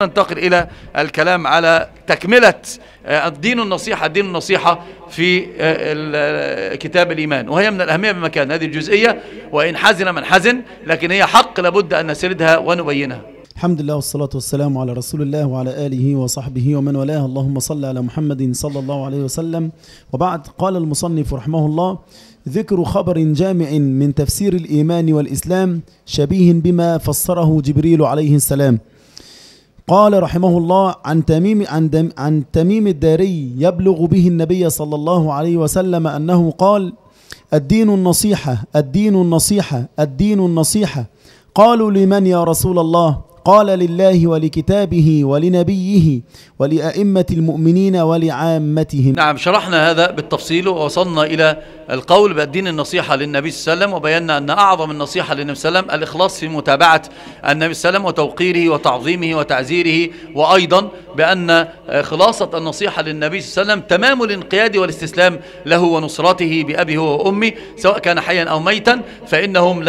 ننتقل إلى الكلام على تكملة الدين النصيحة في كتاب الإيمان، وهي من الأهمية بمكان. هذه الجزئية وإن حزن من حزن، لكن هي حق لابد أن نسردها ونبينها. الحمد لله والصلاة والسلام على رسول الله وعلى آله وصحبه ومن والاه. اللهم صل على محمد صلى الله عليه وسلم. وبعد، قال المصنف رحمه الله: ذكر خبر جامع من تفسير الإيمان والإسلام شبيه بما فسره جبريل عليه السلام. قال رحمه الله: عن تميم الداري يبلغ به النبي صلى الله عليه وسلم أنه قال: الدين النصيحة، الدين النصيحة، الدين النصيحة. قالوا: لمن يا رسول الله؟ قال: لله ولكتابه ولنبيه ولأئمة المؤمنين ولعامتهم. نعم، شرحنا هذا بالتفصيل ووصلنا إلى القول بالدين النصيحة للنبي صلى الله عليه وسلم، وبينا أن أعظم النصيحة للنبي صلى الله عليه وسلم الإخلاص في متابعة النبي صلى الله عليه وسلم وتوقيره وتعظيمه وتعزيره، وأيضا بأن خلاصة النصيحة للنبي صلى الله عليه وسلم تمام الانقياد والاستسلام له ونصرته بأبي هو وأمي سواء كان حيا أو ميتا، فإنهم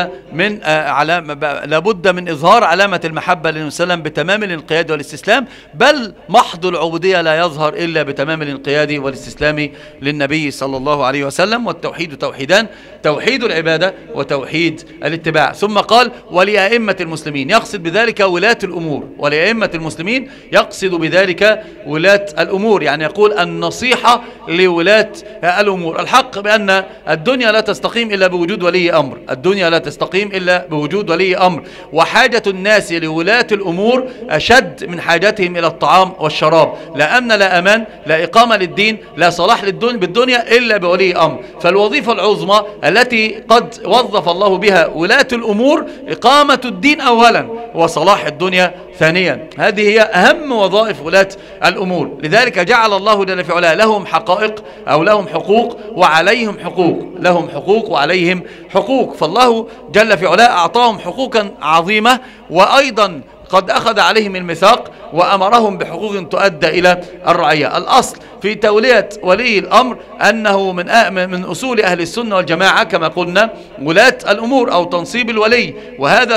لابد من إظهار علامة المحبة للنبي صلى الله عليه وسلم بتمام الانقياد والاستسلام، بل محض العبودية لا يظهر إلا بتمام الانقياد والاستسلام للنبي صلى الله عليه وسلم. والتوحيد توحيدان: توحيد العبادة وتوحيد الاتباع. ثم قال: ولأئمة المسلمين، يقصد بذلك ولاة الأمور. ولأئمة المسلمين يقصد بذلك ولاة الأمور، يعني يقول النصيحة لولاة الأمور. الحق بأن الدنيا لا تستقيم إلا بوجود ولي أمر، الدنيا لا تستقيم إلا بوجود ولي أمر، وحاجة الناس لولاة الأمور أشد من حاجتهم إلى الطعام والشراب. لا أمن، لا أمان، لا إقامة للدين، لا صلاح بالدنيا إلا بولي أمر. فالوظيفة العظمى التي قد وظف الله بها ولاة الأمور إقامة الدين أولا وصلاح الدنيا ثانيا. هذه هي أهم وظائف ولاة الأمور. لذلك جعل الله جل في علاه لهم حقائق أو لهم حقوق وعليهم حقوق، لهم حقوق وعليهم حقوق. فالله جل في علاه أعطاهم حقوقا عظيمة، وأيضا قد أخذ عليهم الميثاق وأمرهم بحقوق تؤدى إلى الرعية. الأصل في تولية ولي الأمر أنه من أصول أهل السنة والجماعة كما قلنا ولاة الأمور أو تنصيب الولي، وهذا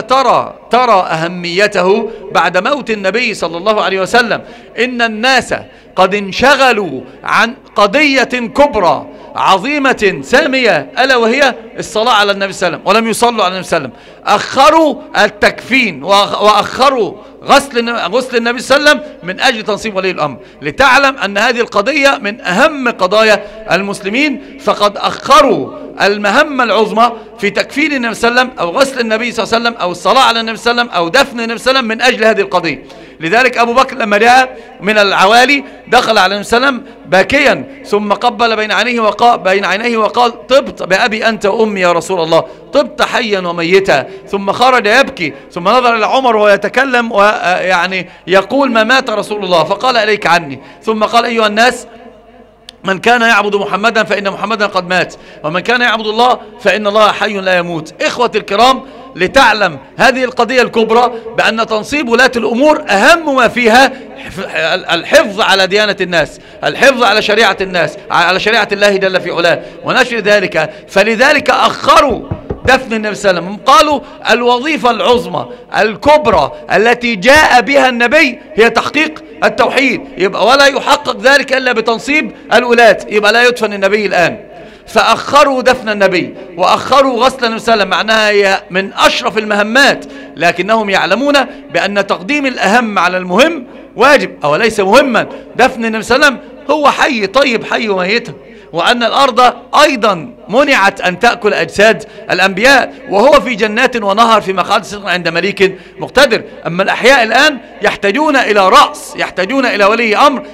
ترى أهميته بعد موت النبي صلى الله عليه وسلم. إن الناس قد انشغلوا عن قضية كبرى عظيمة سامية، ألا وهي الصلاة على النبي صلى الله عليه وسلم، ولم يصلوا على النبي صلى الله عليه وسلم. أخروا التكفين وأخروا غسل النبي صلى الله عليه وسلم من أجل تنصيب ولي الأمر، لتعلم أن هذه القضية من أهم قضايا المسلمين. فقد أخروا المهمة العظمى في تكفين النبي صلى الله عليه وسلم أو غسل النبي صلى الله عليه وسلم أو الصلاة على النبي صلى الله عليه وسلم أو دفن النبي صلى الله عليه وسلم من أجل هذه القضية. لذلك أبو بكر لما جاء من العوالي دخل على النبي صلى الله عليه وسلم باكيا، ثم قبل بين عينيه وقال: طبت بأبي أنت وأمي يا رسول الله، طبت حيا وميتا. ثم خرج يبكي، ثم نظر إلى عمر وهو يتكلم ويعني يقول: ما مات رسول الله، فقال: إليك عني. ثم قال: أيها الناس، من كان يعبد محمدا فإن محمدا قد مات، ومن كان يعبد الله فإن الله حي لا يموت. إخوة الكرام، لتعلم هذه القضية الكبرى بأن تنصيب ولاة الأمور أهم ما فيها الحفظ على ديانة الناس، الحفظ على شريعة الناس، على شريعة الله جل في علاه ونشر ذلك. فلذلك أخروا دفن النبي صلى الله عليه وسلم. قالوا الوظيفة العظمى الكبرى التي جاء بها النبي هي تحقيق التوحيد، يبقى ولا يحقق ذلك إلا بتنصيب الولاة، يبقى لا يدفن النبي الآن. فأخروا دفن النبي وأخروا غسل النبي صلى الله عليه وسلم، معناها هي من أشرف المهمات، لكنهم يعلمون بأن تقديم الأهم على المهم واجب أو ليس مهما. دفن النبي صلى الله عليه وسلم هو حي، طيب حي وميتا، وأن الأرض أيضا منعت أن تأكل أجساد الأنبياء وهو في جنات ونهر في مقعد صدق عند مليك مقتدر. أما الأحياء الآن يحتاجون إلى رأس، يحتاجون إلى ولي أمر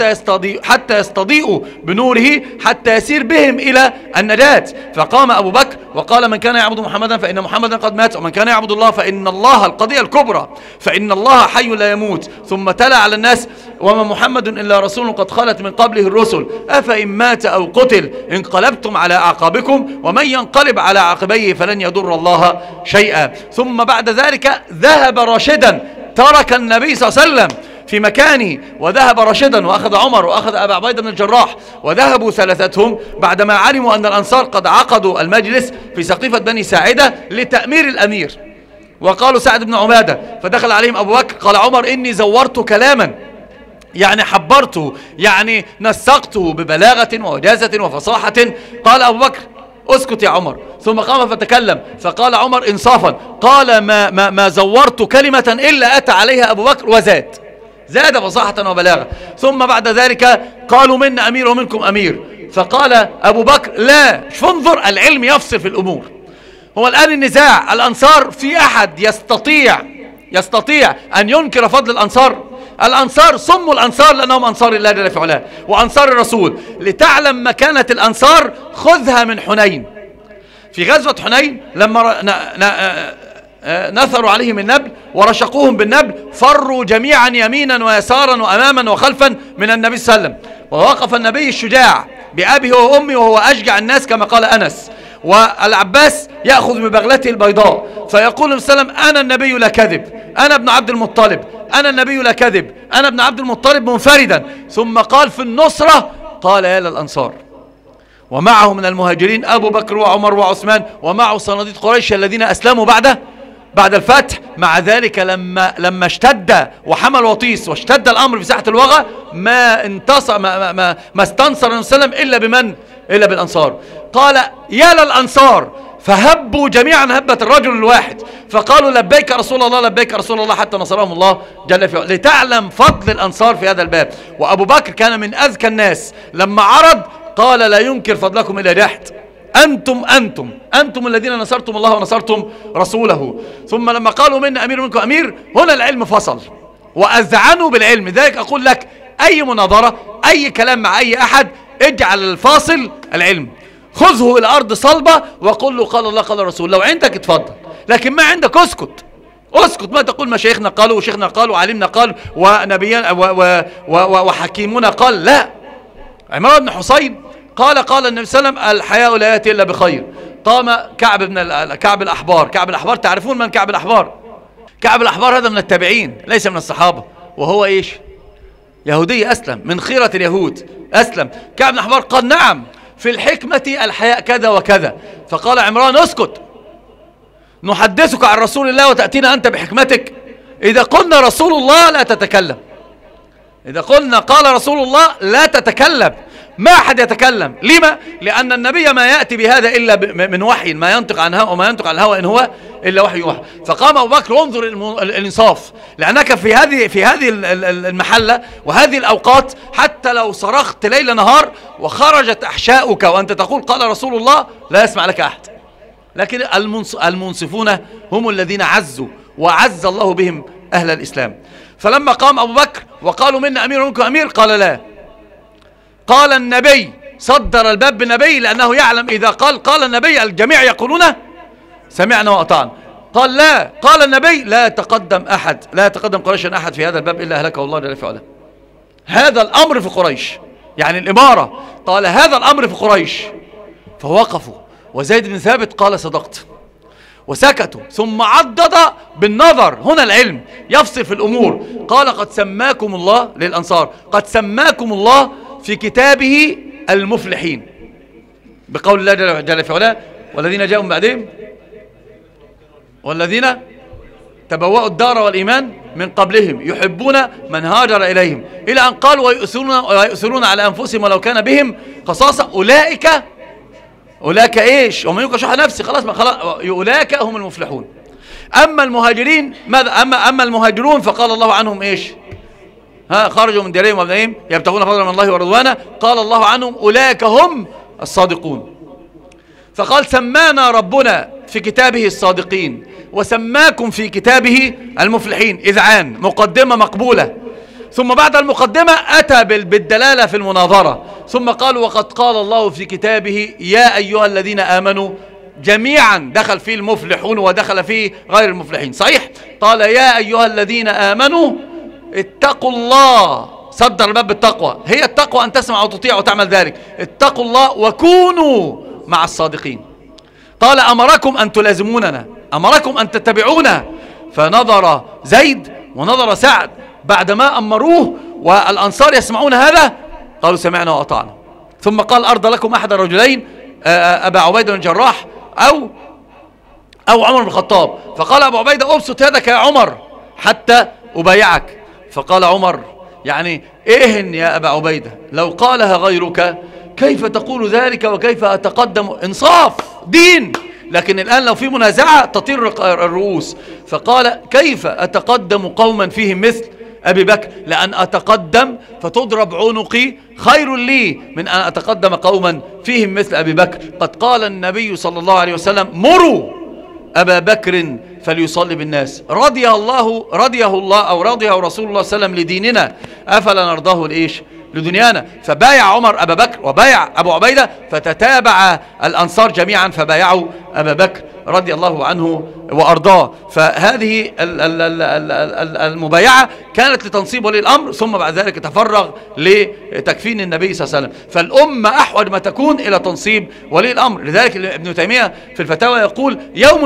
حتى يستضيئوا بنوره، حتى يسير بهم إلى النجاة. فقام أبو بكر وقال: من كان يعبد محمدا فإن محمدا قد مات، ومن كان يعبد الله فإن الله، القضية الكبرى، فإن الله حي لا يموت. ثم تلا على الناس: وما محمد إلا رسول قد خلت من قبله الرسل، أفإن مات أو قتل انقلبتم على أعقابكم، ومن ينقلب على عقبيه فلن يضر الله شيئا. ثم بعد ذلك ذهب راشدا، ترك النبي صلى الله عليه وسلم في مكانه وذهب راشدا، وأخذ عمر وأخذ أبا عبيدة بن الجراح، وذهبوا ثلاثتهم بعدما علموا أن الأنصار قد عقدوا المجلس في سقيفة بني ساعدة لتأمير الأمير. وقالوا سعد بن عبادة، فدخل عليهم أبو بكر قال عمر إني زورت كلاما، يعني حبرته، يعني نسقته ببلاغة ووجازة وفصاحة. قال أبو بكر اسكت يا عمر، ثم قام فتكلم، فقال عمر إنصافا قال ما زورت كلمة إلا أتى عليها أبو بكر زاد فصاحة وبلاغة. ثم بعد ذلك قالوا منا أمير ومنكم أمير، فقال أبو بكر لا، فانظر العلم يفصل في الأمور. هو الآن النزاع الأنصار، في أحد يستطيع أن ينكر فضل الأنصار؟ الأنصار سموا الأنصار لأنهم أنصار الله جل في علاه وأنصار الرسول. لتعلم مكانة الأنصار خذها من حنين. في غزوة حنين لما نثروا عليهم النبل ورشقوهم بالنبل، فروا جميعا يمينا ويسارا وأماما وخلفا من النبي صلى الله عليه وسلم، ووقف النبي الشجاع بأبيه وأمي وهو أشجع الناس كما قال أنس، والعباس يأخذ ببغلته البيضاء فيقول صلى الله عليه وسلم أنا النبي لا كذب، أنا ابن عبد المطلب، أنا النبي لا كذب، أنا ابن عبد المطلب منفردا. ثم قال في النصرة قال يا للأنصار، ومعه من المهاجرين أبو بكر وعمر وعثمان، ومعه صناديد قريش الذين أسلموا بعد الفتح. مع ذلك لما اشتد وحمل وطيس واشتد الأمر في ساحة الوغى ما استنصر النبي صلى الله عليه وسلم إلا بمن؟ إلا بالأنصار. قال يا للأنصار، فهبوا جميعا هبة الرجل الواحد، فقالوا لبيك رسول الله لبيك رسول الله، حتى نصرهم الله جل في علاه. لتعلم فضل الأنصار في هذا الباب. وأبو بكر كان من أذكى الناس، لما عرض قال لا ينكر فضلكم إلا جحد، أنتم الذين نصرتم الله ونصرتم رسوله. ثم لما قالوا منا أمير منكم أمير، هنا العلم فصل وأذعنوا بالعلم. ذلك أقول لك أي مناظرة، أي كلام مع أي أحد، اجعل الفاصل العلم، خذه إلى أرض صلبة وقل له قال الله قال الرسول. لو عندك اتفضل، لكن ما عندك اسكت، ما تقول مشايخنا قالوا وشيخنا قالوا وعلمنا قال ونبينا وحكيمنا قال. لا. عمران بن حسين قال النبي صلى الله عليه وسلم الحياء لا يأتي إلا بخير. قام كعب الأحبار، تعرفون من كعب الأحبار؟ كعب الأحبار هذا من التابعين ليس من الصحابة، وهو إيش؟ يهودي أسلم من خيرة اليهود أسلم. كعب الأحبار قال نعم في الحكمة الحياء كذا وكذا. فقال عمران اسكت، نحدثك عن رسول الله وتأتينا أنت بحكمتك؟ إذا قلنا رسول الله لا تتكلم، إذا قلنا قال رسول الله لا تتكلم، ما أحد يتكلم. لما؟ لأن النبي ما يأتي بهذا إلا من وحي، ما ينطق عن هوى وما ينطق عن الهوى إن هو إلا وحي يوحى. فقام أبو بكر انظر الإنصاف، لأنك في هذه المحلة وهذه الأوقات حتى لو صرخت ليل نهار وخرجت أحشاؤك وأنت تقول قال رسول الله لا يسمع لك أحد. لكن المنصفون هم الذين عزوا وعز الله بهم أهل الإسلام. فلما قام أبو بكر وقالوا منا أمير ومنكم أمير قال لا، قال النبي، صدر الباب بالنبي، لأنه يعلم إذا قال النبي الجميع يقولون سمعنا وأطعنا. قال لا، قال النبي لا يتقدم قريشا أحد في هذا الباب إلا أهلكه الله جل في علاه. هذا الأمر في قريش، يعني الإمارة، قال هذا الأمر في قريش. فوقفوا، وزيد بن ثابت قال صدقت، وسكتوا. ثم عضد بالنظر، هنا العلم يفصل في الأمور. قال قد سماكم الله للأنصار، قد سماكم الله في كتابه المفلحين، بقول الله جل في علاه والذين جاءوا من بعدهم والذين تبوأوا الدار والإيمان من قبلهم يحبون من هاجر إليهم، إلى أن قال ويؤثرون على أنفسهم ولو كان بهم خصاصة. أولئك إيش؟ ومن يوق شح نفسه، خلاص أولئك هم المفلحون. أما المهاجرين ماذا؟ أما المهاجرون فقال الله عنهم إيش؟ خرجوا من ديارهم وابنائهم يبتغون فضلا من الله ورضوانا، قال الله عنهم أولئك هم الصادقون. فقال سمانا ربنا في كتابه الصادقين وسماكم في كتابه المفلحين. إذعان، مقدمة مقبولة. ثم بعد المقدمة أتى بالدلالة في المناظرة، ثم قال وقد قال الله في كتابه يا أيها الذين آمنوا، جميعا دخل فيه المفلحون ودخل فيه غير المفلحين، صحيح؟ قال يا أيها الذين آمنوا اتقوا الله، صدر الباب بالتقوى. هي التقوى أن تسمع وتطيع وتعمل ذلك. اتقوا الله وكونوا مع الصادقين. قال أمركم أن تلازموننا، أمركم أن تتبعونا. فنظر زيد ونظر سعد بعدما أمروه والأنصار يسمعون هذا، قالوا سمعنا وأطعنا. ثم قال أرضى لكم أحد الرجلين، أبا عبيدة بن الجراح أو عمر بن الخطاب، فقال أبو عبيدة أبسط يدك يا عمر حتى أبايعك. فقال عمر يعني إهن يا أبا عبيدة، لو قالها غيرك كيف تقول ذلك وكيف أتقدم؟ إنصاف دين، لكن الآن لو في منازعة تطير الرؤوس. فقال كيف أتقدم قوما فيهم مثل أبي بكر؟ لأن أتقدم فتضرب عنقي خير لي من أن أتقدم قوما فيهم مثل أبي بكر. قد قال النبي صلى الله عليه وسلم مروا أبا بكر فليصلي بالناس. رضيه الله أو رضيه رسول الله صلى الله عليه وسلم لديننا، أفلا نرضاه لإيش؟ لدنيانا. فبايع عمر أبا بكر وبايع أبو عبيدة، فتتابع الأنصار جميعا فبايعوا أبا بكر رضي الله عنه وأرضاه. فهذه المبايعة كانت لتنصيب ولي الأمر، ثم بعد ذلك تفرغ لتكفين النبي صلى الله عليه وسلم. فالأمة أحوج ما تكون إلى تنصيب ولي الأمر. لذلك ابن تيمية في الفتاوى يقول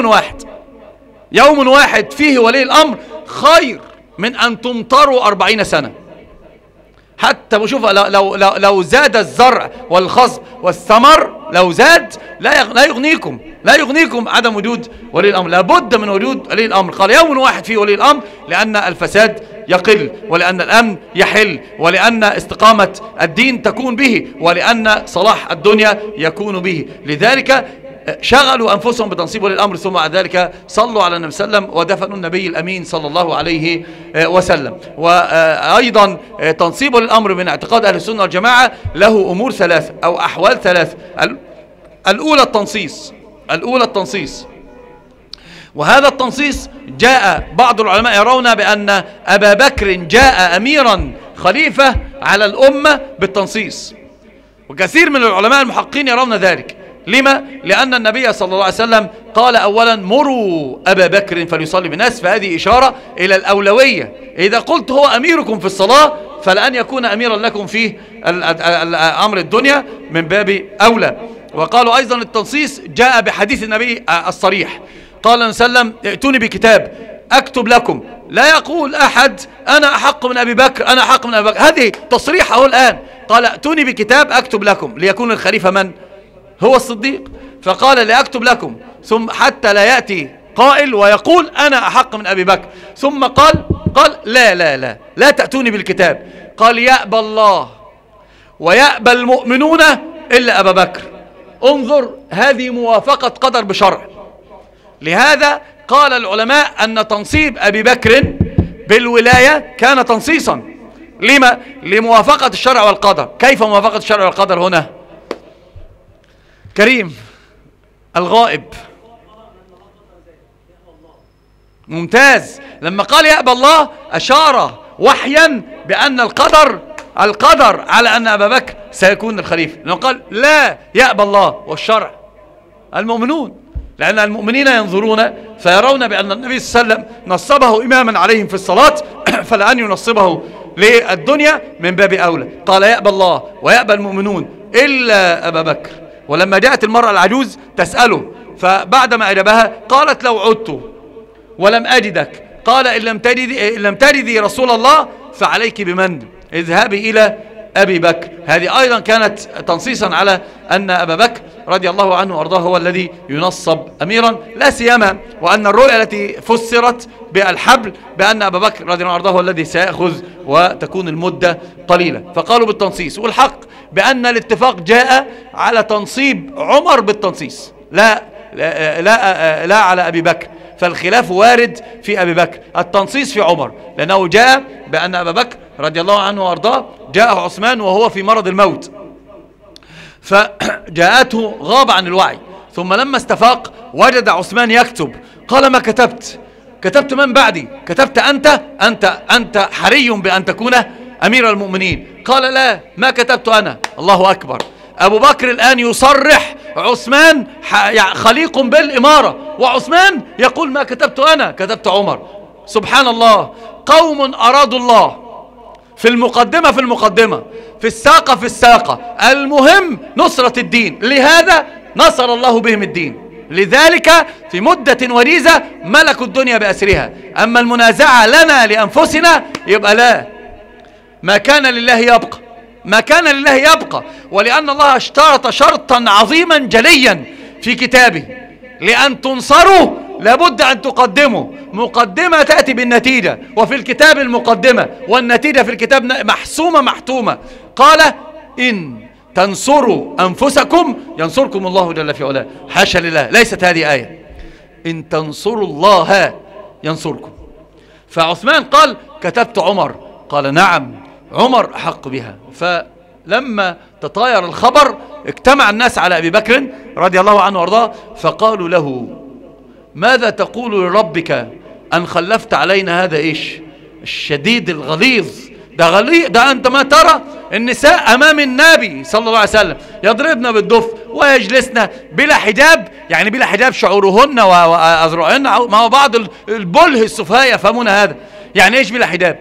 يوم واحد فيه ولي الأمر خير من أن تمطروا 40 سنة. حتى بشوف لو زاد الزرع والخصب والثمر، لو زاد لا يغنيكم عدم وجود ولي الأمر. لابد من وجود ولي الأمر. قال يوم واحد فيه ولي الأمر لأن الفساد يقل، ولأن الأمن يحل، ولأن استقامة الدين تكون به، ولأن صلاح الدنيا يكون به. لذلك شغلوا أنفسهم بتنصيب ولي الأمر، ثم بعد ذلك صلوا على النبي صلى الله عليه وسلم ودفنوا النبي الأمين صلى الله عليه وسلم. وأيضا تنصيب ولي الأمر من اعتقاد أهل السنة والجماعة له أمور ثلاثة أو أحوال ثلاثة. الأولى التنصيص، وهذا التنصيص جاء بعض العلماء يرون بأن أبا بكر جاء أميرا خليفة على الأمة بالتنصيص، وكثير من العلماء المحققين يرون ذلك. لما؟ لأن النبي صلى الله عليه وسلم قال أولا مروا أبا بكر فليصلي بالناس، فهذه إشارة إلى الأولوية. إذا قلت هو أميركم في الصلاة فلأن يكون أميرا لكم في أمر الدنيا من باب أولى. وقالوا أيضا التنصيص جاء بحديث النبي الصريح، قال النبي صلى الله عليه وسلم ائتوني بكتاب أكتب لكم. لا يقول أحد أنا أحق من أبي بكر، أنا أحق من أبي بكر. هذه تصريح أهو الآن. قال ائتوني بكتاب أكتب لكم، ليكون الخليفة من؟ هو الصديق. فقال لأكتب لكم، ثم حتى لا يأتي قائل ويقول أنا أحق من أبي بكر. ثم قال لا تأتوني بالكتاب. قال يأبى الله ويأبى المؤمنون إلا أبا بكر. انظر، هذه موافقة قدر بشرع. لهذا قال العلماء أن تنصيب أبي بكر بالولاية كان تنصيصا. لما؟ لموافقة الشرع والقدر. كيف موافقة الشرع والقدر هنا؟ كريم الغائب ممتاز. لما قال يأبى الله أشار وحيا بأن القدر على أن أبا بكر سيكون الخليفة. لأنه قال لا يأبى الله والشرع المؤمنون، لأن المؤمنين ينظرون فيرون بأن النبي صلى الله عليه وسلم نصبه إماما عليهم في الصلاة فلأن ينصبه للدنيا من باب أولى. قال يأبى الله ويأبى المؤمنون إلا أبا بكر. ولما جاءت المرأة العجوز تسأله، فبعدما أجابها قالت لو عدت ولم أجدك، قال إن لم تجدي رسول الله فعليك بمن؟ اذهبي إلى أبي بكر. هذه أيضا كانت تنصيصا على أن أبا بكر رضي الله عنه وأرضاه هو الذي ينصب أميرا، لا سيما وأن الرؤيا التي فسرت بالحبل بأن أبا بكر رضي الله عنه وأرضاه هو الذي سيأخذ وتكون المدة قليلة، فقالوا بالتنصيص. والحق بأن الاتفاق جاء على تنصيب عمر بالتنصيص، لا على أبي بكر. فالخلاف وارد في أبي بكر، التنصيص في عمر، لأنه جاء بأن أبا بكر رضي الله عنه وأرضاه جاءه عثمان وهو في مرض الموت، فجاءته غاب عن الوعي، ثم لما استفاق وجد عثمان يكتب. قال ما كتبت من بعدي؟ كتبت أنت حري بأن تكون أمير المؤمنين. قال لا، ما كتبت أنا. الله أكبر. أبو بكر الآن يصرح عثمان خليق بالإمارة، وعثمان يقول ما كتبت أنا، كتبت عمر. سبحان الله. قوم أرادوا الله في المقدمة في الساقة المهم نصرة الدين، لهذا نصر الله بهم الدين. لذلك في مدة وجيزة ملكوا الدنيا بأسرها. أما المنازعة لنا لأنفسنا يبقى لا، ما كان لله يبقى، ولأن الله اشترط شرطا عظيما جليا في كتابه: لأن تنصروا لابد أن تقدمه مقدمة تأتي بالنتيجة، وفي الكتاب المقدمة والنتيجة في الكتاب محسومة محتومة. قال إن تنصروا أنفسكم ينصركم الله جل في علاه. حاشا لله، ليست هذه آية. إن تنصروا الله ينصركم. فعثمان قال كتبت عمر، قال نعم عمر أحق بها. فلما تطاير الخبر اجتمع الناس على أبي بكر رضي الله عنه وارضاه، فقالوا له ماذا تقول لربك أن خلفت علينا هذا إيش الشديد الغليظ ده؟ غليظ ده. أنت ما ترى النساء أمام النبي صلى الله عليه وسلم يضربن بالضف ويجلسن بلا حجاب، يعني بلا حجاب شعورهن وأذرعهن، ما هو بعض البله السفهاء يفهمون هذا. يعني إيش بلا حجاب؟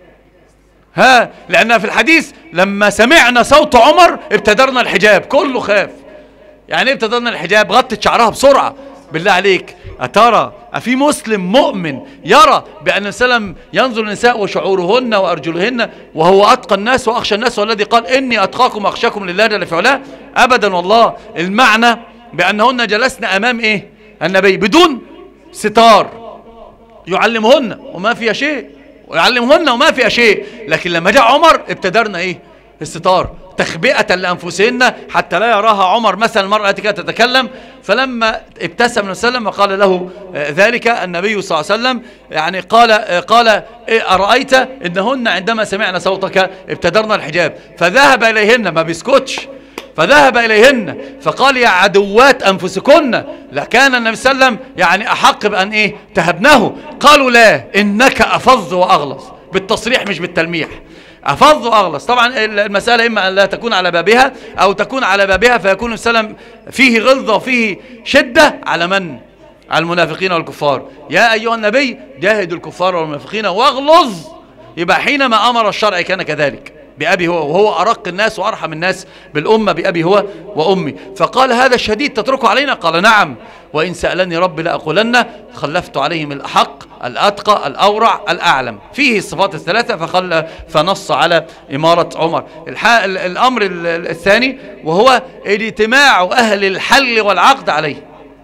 لأن في الحديث لما سمعنا صوت عمر ابتدرنا الحجاب، كله خاف. يعني ابتدرنا الحجاب؟ غطت شعرها بسرعة. بالله عليك، أترى أفي مسلم مؤمن يرى بأن السلام ينظر النساء وشعورهن وأرجلهن وهو أتقى الناس وأخشى الناس، والذي قال إني أتقاكم وأخشاكم لله جل في علاه؟ أبدا والله. المعنى بأنهن جلسن أمام إيه النبي بدون ستار، يعلمهن وما فيها شيء، ويعلمهن وما فيها شيء. لكن لما جاء عمر ابتدرنا إيه الستار تخبئة لأنفسهن حتى لا يراها عمر مثلا المرأة التي كانت تتكلم. فلما ابتسم النبي صلى الله عليه وسلم وقال له ذلك النبي صلى الله عليه وسلم، يعني قال أرأيت إنهن عندما سمعنا صوتك ابتدرنا الحجاب. فذهب إليهن، ما بيسكتش، فذهب إليهن فقال يا عدوات أنفسكن، لكان النبي صلى الله عليه وسلم يعني أحق بأن إيه تهبنه. قالوا لا إنك أفظ وأغلظ، بالتصريح مش بالتلميح، أفظ وأغلظ. طبعا المسألة إما أن لا تكون على بابها أو تكون على بابها، فيكون السلام فيه غلظة وفيه شدة على من؟ على المنافقين والكفار. يا أيها النبي جاهدوا الكفار والمنافقين واغلظ. يبقى حينما أمر الشرع كان كذلك بأبي هو، وهو أرق الناس وأرحم الناس بالأمة بأبي هو وأمي. فقال هذا الشديد تتركه علينا؟ قال نعم، وإن سألني ربي لأقولن خلفت عليهم الأحق الأتقى الأورع الأعلم. فيه الصفات الثلاثة فنص على إمارة عمر. الأمر الثاني وهو اجتماع أهل الحل والعقد عليه،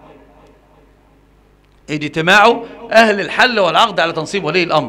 اجتماع أهل الحل والعقد على تنصيب ولي الأمر.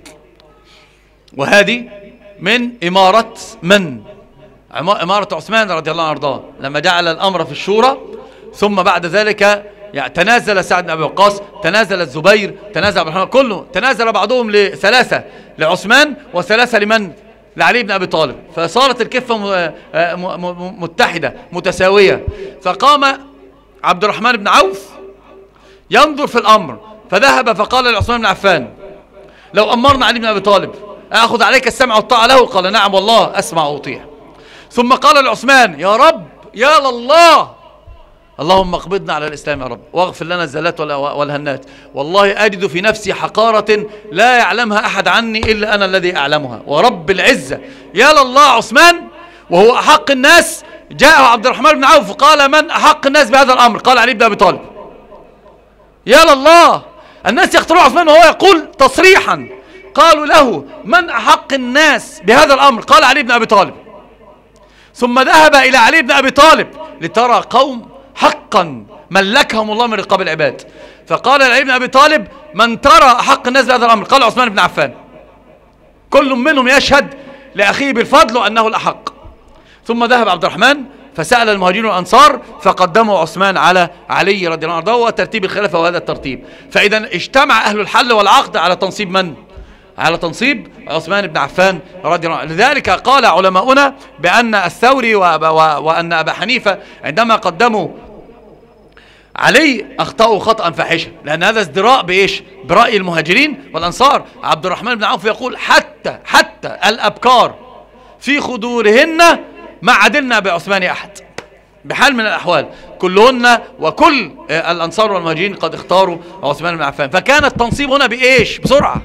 وهذه من إمارة من؟ إمارة عثمان رضي الله عنه وارضاه، لما جعل الأمر في الشورى، ثم بعد ذلك يعني تنازل سعد بن أبي وقاص، تنازل الزبير، تنازل عبد الرحمن، كله تنازل بعضهم لثلاثة، لعثمان، وثلاثة لمن؟ لعلي بن أبي طالب. فصارت الكفة متحدة متساوية. فقام عبد الرحمن بن عوف ينظر في الأمر، فذهب فقال لعثمان بن عفان لو أمرنا علي بن أبي طالب أخذ عليك السمع والطاعة له؟ قال نعم والله أسمع وأطيع. ثم قال لعثمان يا رب يا لله اللهم اقبضنا على الإسلام يا رب، واغفر لنا الزلات والهنات، والله أجد في نفسي حقارة لا يعلمها أحد عني إلا أنا الذي أعلمها، ورب العزة يا لله عثمان وهو أحق الناس. جاءه عبد الرحمن بن عوف قال من أحق الناس بهذا الأمر؟ قال علي بن أبي طالب. يا لله، الناس يقتلون عثمان وهو يقول تصريحا، قالوا له من أحق الناس بهذا الأمر؟ قال علي بن أبي طالب. ثم ذهب إلى علي بن أبي طالب لترى قوم حقا ملكهم الله من رقاب العباد، فقال علي بن أبي طالب من ترى أحق الناس بهذا الأمر؟ قال عثمان بن عفان. كل منهم يشهد لأخيه بالفضل وأنه الأحق. ثم ذهب عبد الرحمن فسأل المهاجرين والأنصار فقدموا عثمان على علي رضي الله عنه وترتيب الخلافة وهذا الترتيب. فإذا اجتمع أهل الحل والعقد على تنصيب من؟ على تنصيب عثمان بن عفان رضي الله عنه. لذلك قال علماؤنا بأن الثوري وأن أبا حنيفة عندما قدموا علي أخطأوا خطأ فاحشا، لأن هذا ازدراء بإيش؟ برأي المهاجرين والأنصار. عبد الرحمن بن عوف يقول حتى الأبكار في خدورهن ما عدلنا بعثمان أحد بحال من الأحوال، كلهن وكل الأنصار والمهاجرين قد اختاروا عثمان بن عفان. فكان التنصيب هنا بإيش؟ بسرعة،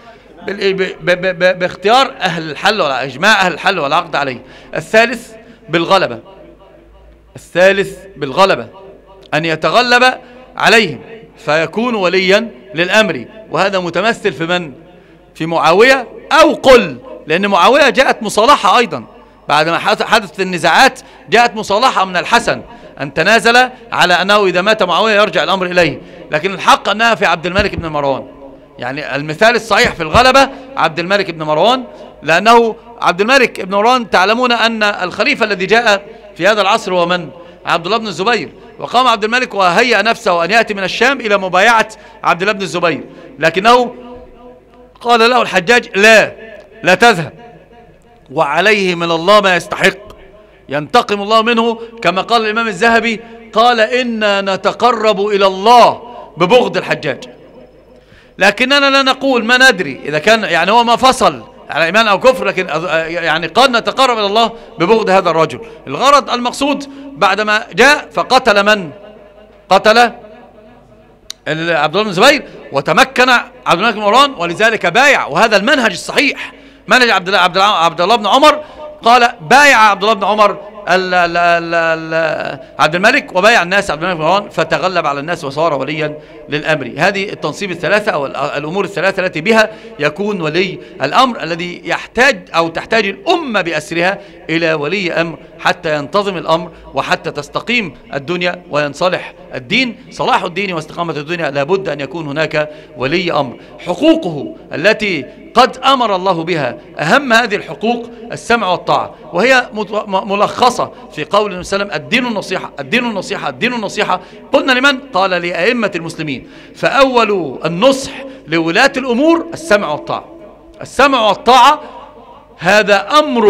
باختيار أهل الحل إجماع أهل الحل والعقد عليه. الثالث بالغلبة، أن يتغلب عليهم فيكون وليا للأمر. وهذا متمثل في من؟ في معاوية أو قل، لأن معاوية جاءت مصالحة أيضا بعد ما حدثت النزاعات، جاءت مصالحة من الحسن أن تنازل على أنه إذا مات معاوية يرجع الأمر إليه، لكن الحق أنها في عبد الملك بن مروان. يعني المثال الصحيح في الغلبة عبد الملك بن مروان، لأنه عبد الملك بن مروان تعلمون أن الخليفة الذي جاء في هذا العصر هو من؟ عبد الله بن الزبير. وقام عبد الملك وهيأ نفسه أن يأتي من الشام إلى مبايعة عبد الله بن الزبير، لكنه قال له الحجاج لا تذهب، وعليه من الله ما يستحق، ينتقم الله منه، كما قال الإمام الذهبي قال إنا نتقرب إلى الله ببغض الحجاج، لكننا لا نقول ما ندري إذا كان يعني هو ما فصل على إيمان أو كفر، لكن يعني قد نتقرب إلى الله ببغض هذا الرجل. الغرض المقصود بعدما جاء فقتل من؟ قتل عبد الله بن الزبير، وتمكن عبد الملك بن مروان، ولذلك بايع. وهذا المنهج الصحيح، منهج عبد الله بن عمر. قال بايع عبد الله بن عمر عبد الملك، وبايع الناس عبد الملك بن مروان، فتغلب على الناس وصار وليا للأمر. هذه التنصيب الثلاثة أو الأمور الثلاثة التي بها يكون ولي الأمر، الذي يحتاج أو تحتاج الأمة بأسرها إلى ولي أمر حتى ينتظم الأمر وحتى تستقيم الدنيا وينصلح الدين. صلاح الدين واستقامة الدنيا لابد أن يكون هناك ولي أمر. حقوقه التي قد أمر الله بها، أهم هذه الحقوق السمع والطاعة، وهي ملخصة في قول النبي صلى الله عليه وسلم الدين النصيحة الدين النصيحة الدين النصيحة. قلنا لمن؟ قال لأئمة المسلمين. فأول النصح لولاة الأمور السمع والطاعة. السمع والطاعة هذا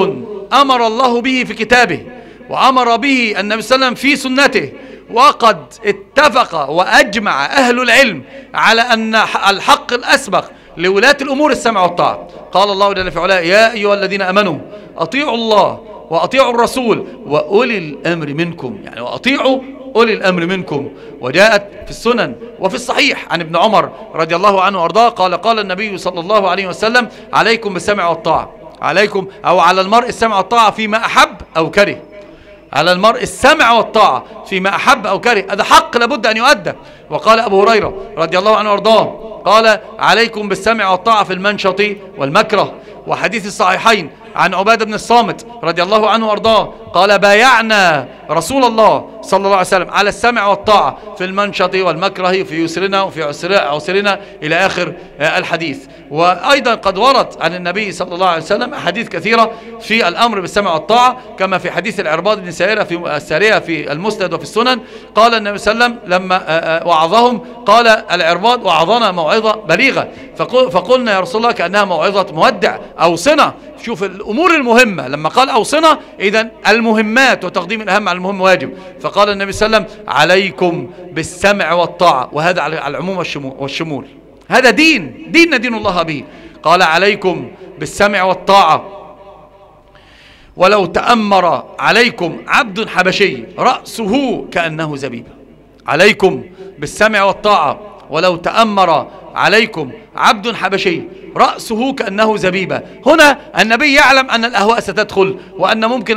أمر الله به في كتابه، وأمر به النبي صلى الله عليه وسلم في سنته، وقد اتفق وأجمع أهل العلم على أن الحق الأسبق لولاة الأمور السمع والطاعة. قال الله جل في علاه يا أيها الذين آمنوا أطيعوا الله وأطيعوا الرسول وأولي الأمر منكم، يعني وأطيعوا أولي الأمر منكم. وجاءت في السنن وفي الصحيح عن ابن عمر رضي الله عنه وأرضاه قال النبي صلى الله عليه وسلم عليكم بالسمع والطاعة. عليكم أو على المرء السمع والطاعة فيما أحب أو كره. على المرء السمع والطاعة فيما أحب أو كره، هذا حق لابد أن يؤدى. وقال أبو هريرة رضي الله عنه وارضاه قال عليكم بالسمع والطاعة في المنشط والمكره. وحديث الصحيحين عن عبادة بن الصامت رضي الله عنه وارضاه قال بايعنا رسول الله صلى الله عليه وسلم على السمع والطاعة في المنشط والمكره، في يسرنا وفي عسرنا إلى آخر الحديث. وأيضا قد ورد عن النبي صلى الله عليه وسلم أحاديث كثيرة في الأمر بالسمع والطاعة، كما في حديث العرباض بن سارية في المسند وفي السنن. قال النبي صلى الله عليه وسلم لما وعظهم قال العرباض وعظنا موعظة بليغة، فقلنا يا رسول الله كأنها موعظة مودع أوصنا. شوف الأمور المهمة، لما قال أوصنا إذن المهمات وتقديم الأهم على المهم واجب. فقال النبي صلى الله عليه وسلم عليكم بالسمع والطاعة، وهذا على العموم والشمول. هذا دين الله به. قال عليكم بالسمع والطاعة ولو تأمر عليكم عبد حبشي رأسه كأنه زبيبة. عليكم بالسمع والطاعة ولو تأمر عليكم عبد حبشي رأسه كأنه زبيبة. هنا النبي يعلم أن الأهواء ستدخل، وأن ممكن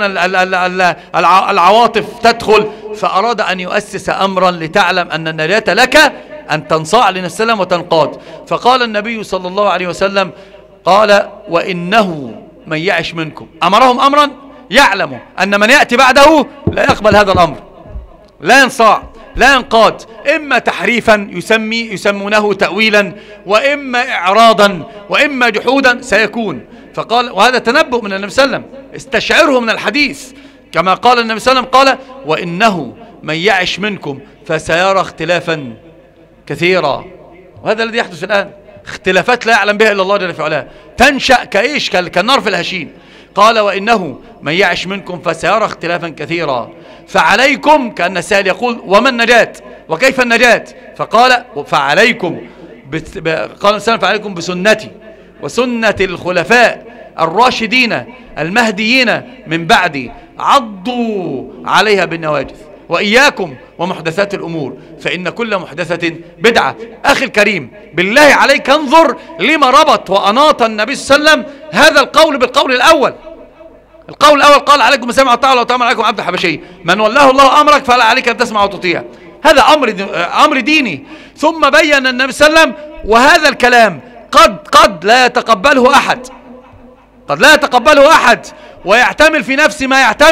العواطف تدخل، فأراد أن يؤسس أمرا لتعلم أن النجاة لك أن تنصاع لنفسك وتنقاد. فقال النبي صلى الله عليه وسلم قال وإنه من يعش منكم، أمرهم أمرا يعلم أن من يأتي بعده لا يقبل هذا الأمر، لا ينصاع لا ينقاد، إما تحريفا يسمونه تأويلا، وإما إعراضا، وإما جحودا سيكون. فقال وهذا تنبؤ من النبي صلى الله عليه وسلم، استشعره من الحديث كما قال النبي صلى الله عليه وسلم قال وإنه من يعش منكم فسيرى اختلافا كثيرا. وهذا الذي يحدث الآن، اختلافات لا يعلم بها إلا الله جل في علاه، تنشأ كإيش كالنار في الهشيم. قال وإنه من يعش منكم فسيرى اختلافا كثيرا فعليكم، كأن السائل يقول وما النجاة وكيف النجاة؟ فقال فعليكم قال السلام فعليكم بسنتي وسنة الخلفاء الراشدين المهديين من بعدي عضوا عليها بالنواجذ، وإياكم ومحدثات الأمور فإن كل محدثة بدعة. أخي الكريم بالله عليك انظر لما ربط وأناط النبي صلى الله عليه وسلم هذا القول بالقول الأول. القول الأول قال عليكم بالسمع والطاعة لو تأمر عليكم عبد حبشي من والله الله أمرك فلا عليك أن تسمع وتطيع. هذا أمر ديني. ثم بين النبي صلى الله عليه وسلم وهذا الكلام قد لا يتقبله أحد، قد لا يتقبله أحد ويعتمل في نفس ما يعتمل.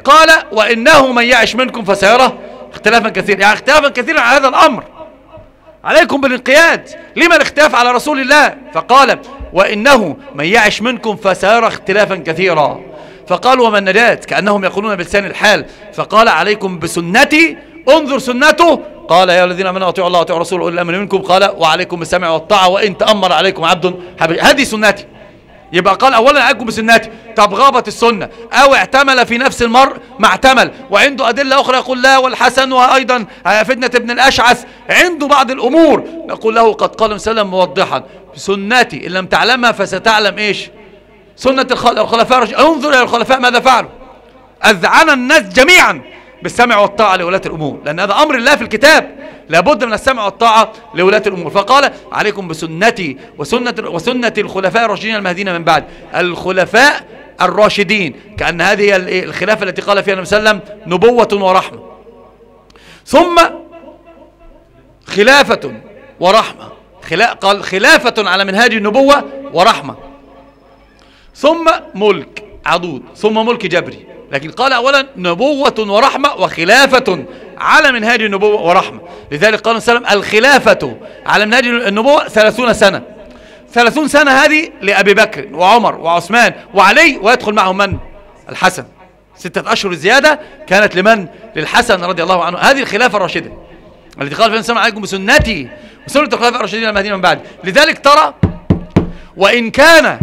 قال وإنه من يعش منكم فسيرى اختلافا كثيرا، يعني اختلافا كثيرا على هذا الأمر، عليكم بالانقياد. لما الاختلاف على رسول الله؟ فقال وإنه من يعش منكم فسيرى اختلافا كثيرا. فقال وما النجاة؟ كأنهم يقولون بلسان الحال. فقال عليكم بسنتي، انظر سنته. قال يا الذين امنوا اطيعوا الله واطيعوا الرسول واولي الامر منكم. قال وعليكم بالسمع والطاعه وان تامر عليكم عبد حبيب. هذه سنتي. يبقى قال اولا عليكم بسنتي. طب غابت السنه او اعتمل في نفس المرء ما اعتمل وعنده ادله اخرى يقول لا، والحسن وايضا فتنه ابن الاشعث عنده بعض الامور، نقول له قد قال وسلم موضحا سنتي ان لم تعلمها فستعلم ايش؟ سنه الخلفاء. انظر الى الخلفاء ماذا فعلوا، اذعن الناس جميعا بالسمع والطاعة لولاة الأمور، لأن هذا أمر الله في الكتاب، لابد من السمع والطاعة لولاة الأمور. فقال عليكم بسنتي وسنة الخلفاء الراشدين المهديين من بعد. الخلفاء الراشدين كأن هذه هي الخلافة التي قال فيها النبي صلى الله عليه وسلم نبوة ورحمة، ثم خلافة ورحمة. قال خلافة على منهاج النبوة ورحمة، ثم ملك عضود، ثم ملك جبري. لكن قال أولا نبوة ورحمة وخلافة على منهاج النبوة ورحمة. لذلك قال صلى الله عليه وسلم الخلافة على منهاج النبوة 30 سنة. 30 سنة هذه لأبي بكر وعمر وعثمان وعلي، ويدخل معهم من؟ الحسن. 6 أشهر زيادة كانت لمن؟ للحسن رضي الله عنه. هذه الخلافة الراشدة التي قال فيها النبي عليكم بسنتي وسنة الخلفاء الراشدين المهديين من بعد. لذلك ترى وإن كان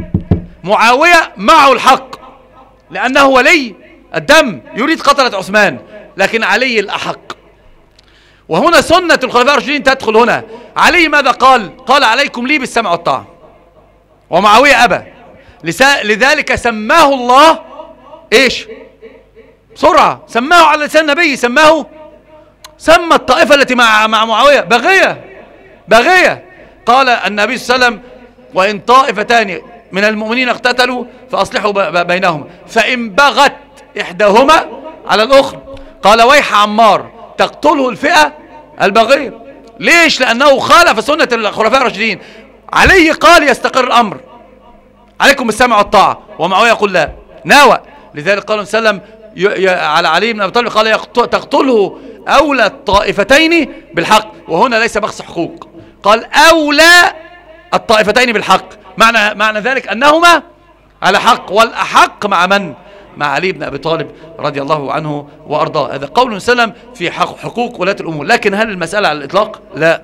معاوية معه الحق لأنه ولي الدم يريد قتلة عثمان، لكن علي الأحق. وهنا سنة الخلفاء الراشدين تدخل هنا. علي ماذا قال؟ قال عليكم لي بالسمع والطاعة، ومعاوية أبى. لذلك سماه الله إيش؟ بسرعة سماه على لسان النبي، سمى الطائفة التي مع معاوية باغية. قال النبي صلى الله عليه وسلم وإن طائفتان من المؤمنين اقتتلوا فأصلحوا بينهما فإن بغت إحداهما على الأخرى قال ويح عمار تقتله الفئة البغية. ليش؟ لأنه خالف سنة الخلفاء الراشدين. عليه قال يستقر الأمر عليكم بالسمع والطاعة، ومعاوية يقول لا ناوى. لذلك قال صلى الله عليه وسلم على علي بن أبي طالب قال تقتله أولى الطائفتين بالحق، وهنا ليس بخس حقوق، قال أولى الطائفتين بالحق. معنى ذلك أنهما على حق، والأحق مع من؟ مع علي بن أبي طالب رضي الله عنه وأرضاه. هذا قول سلم في حقوق ولاة الأمور. لكن هل المسألة على الإطلاق؟ لا.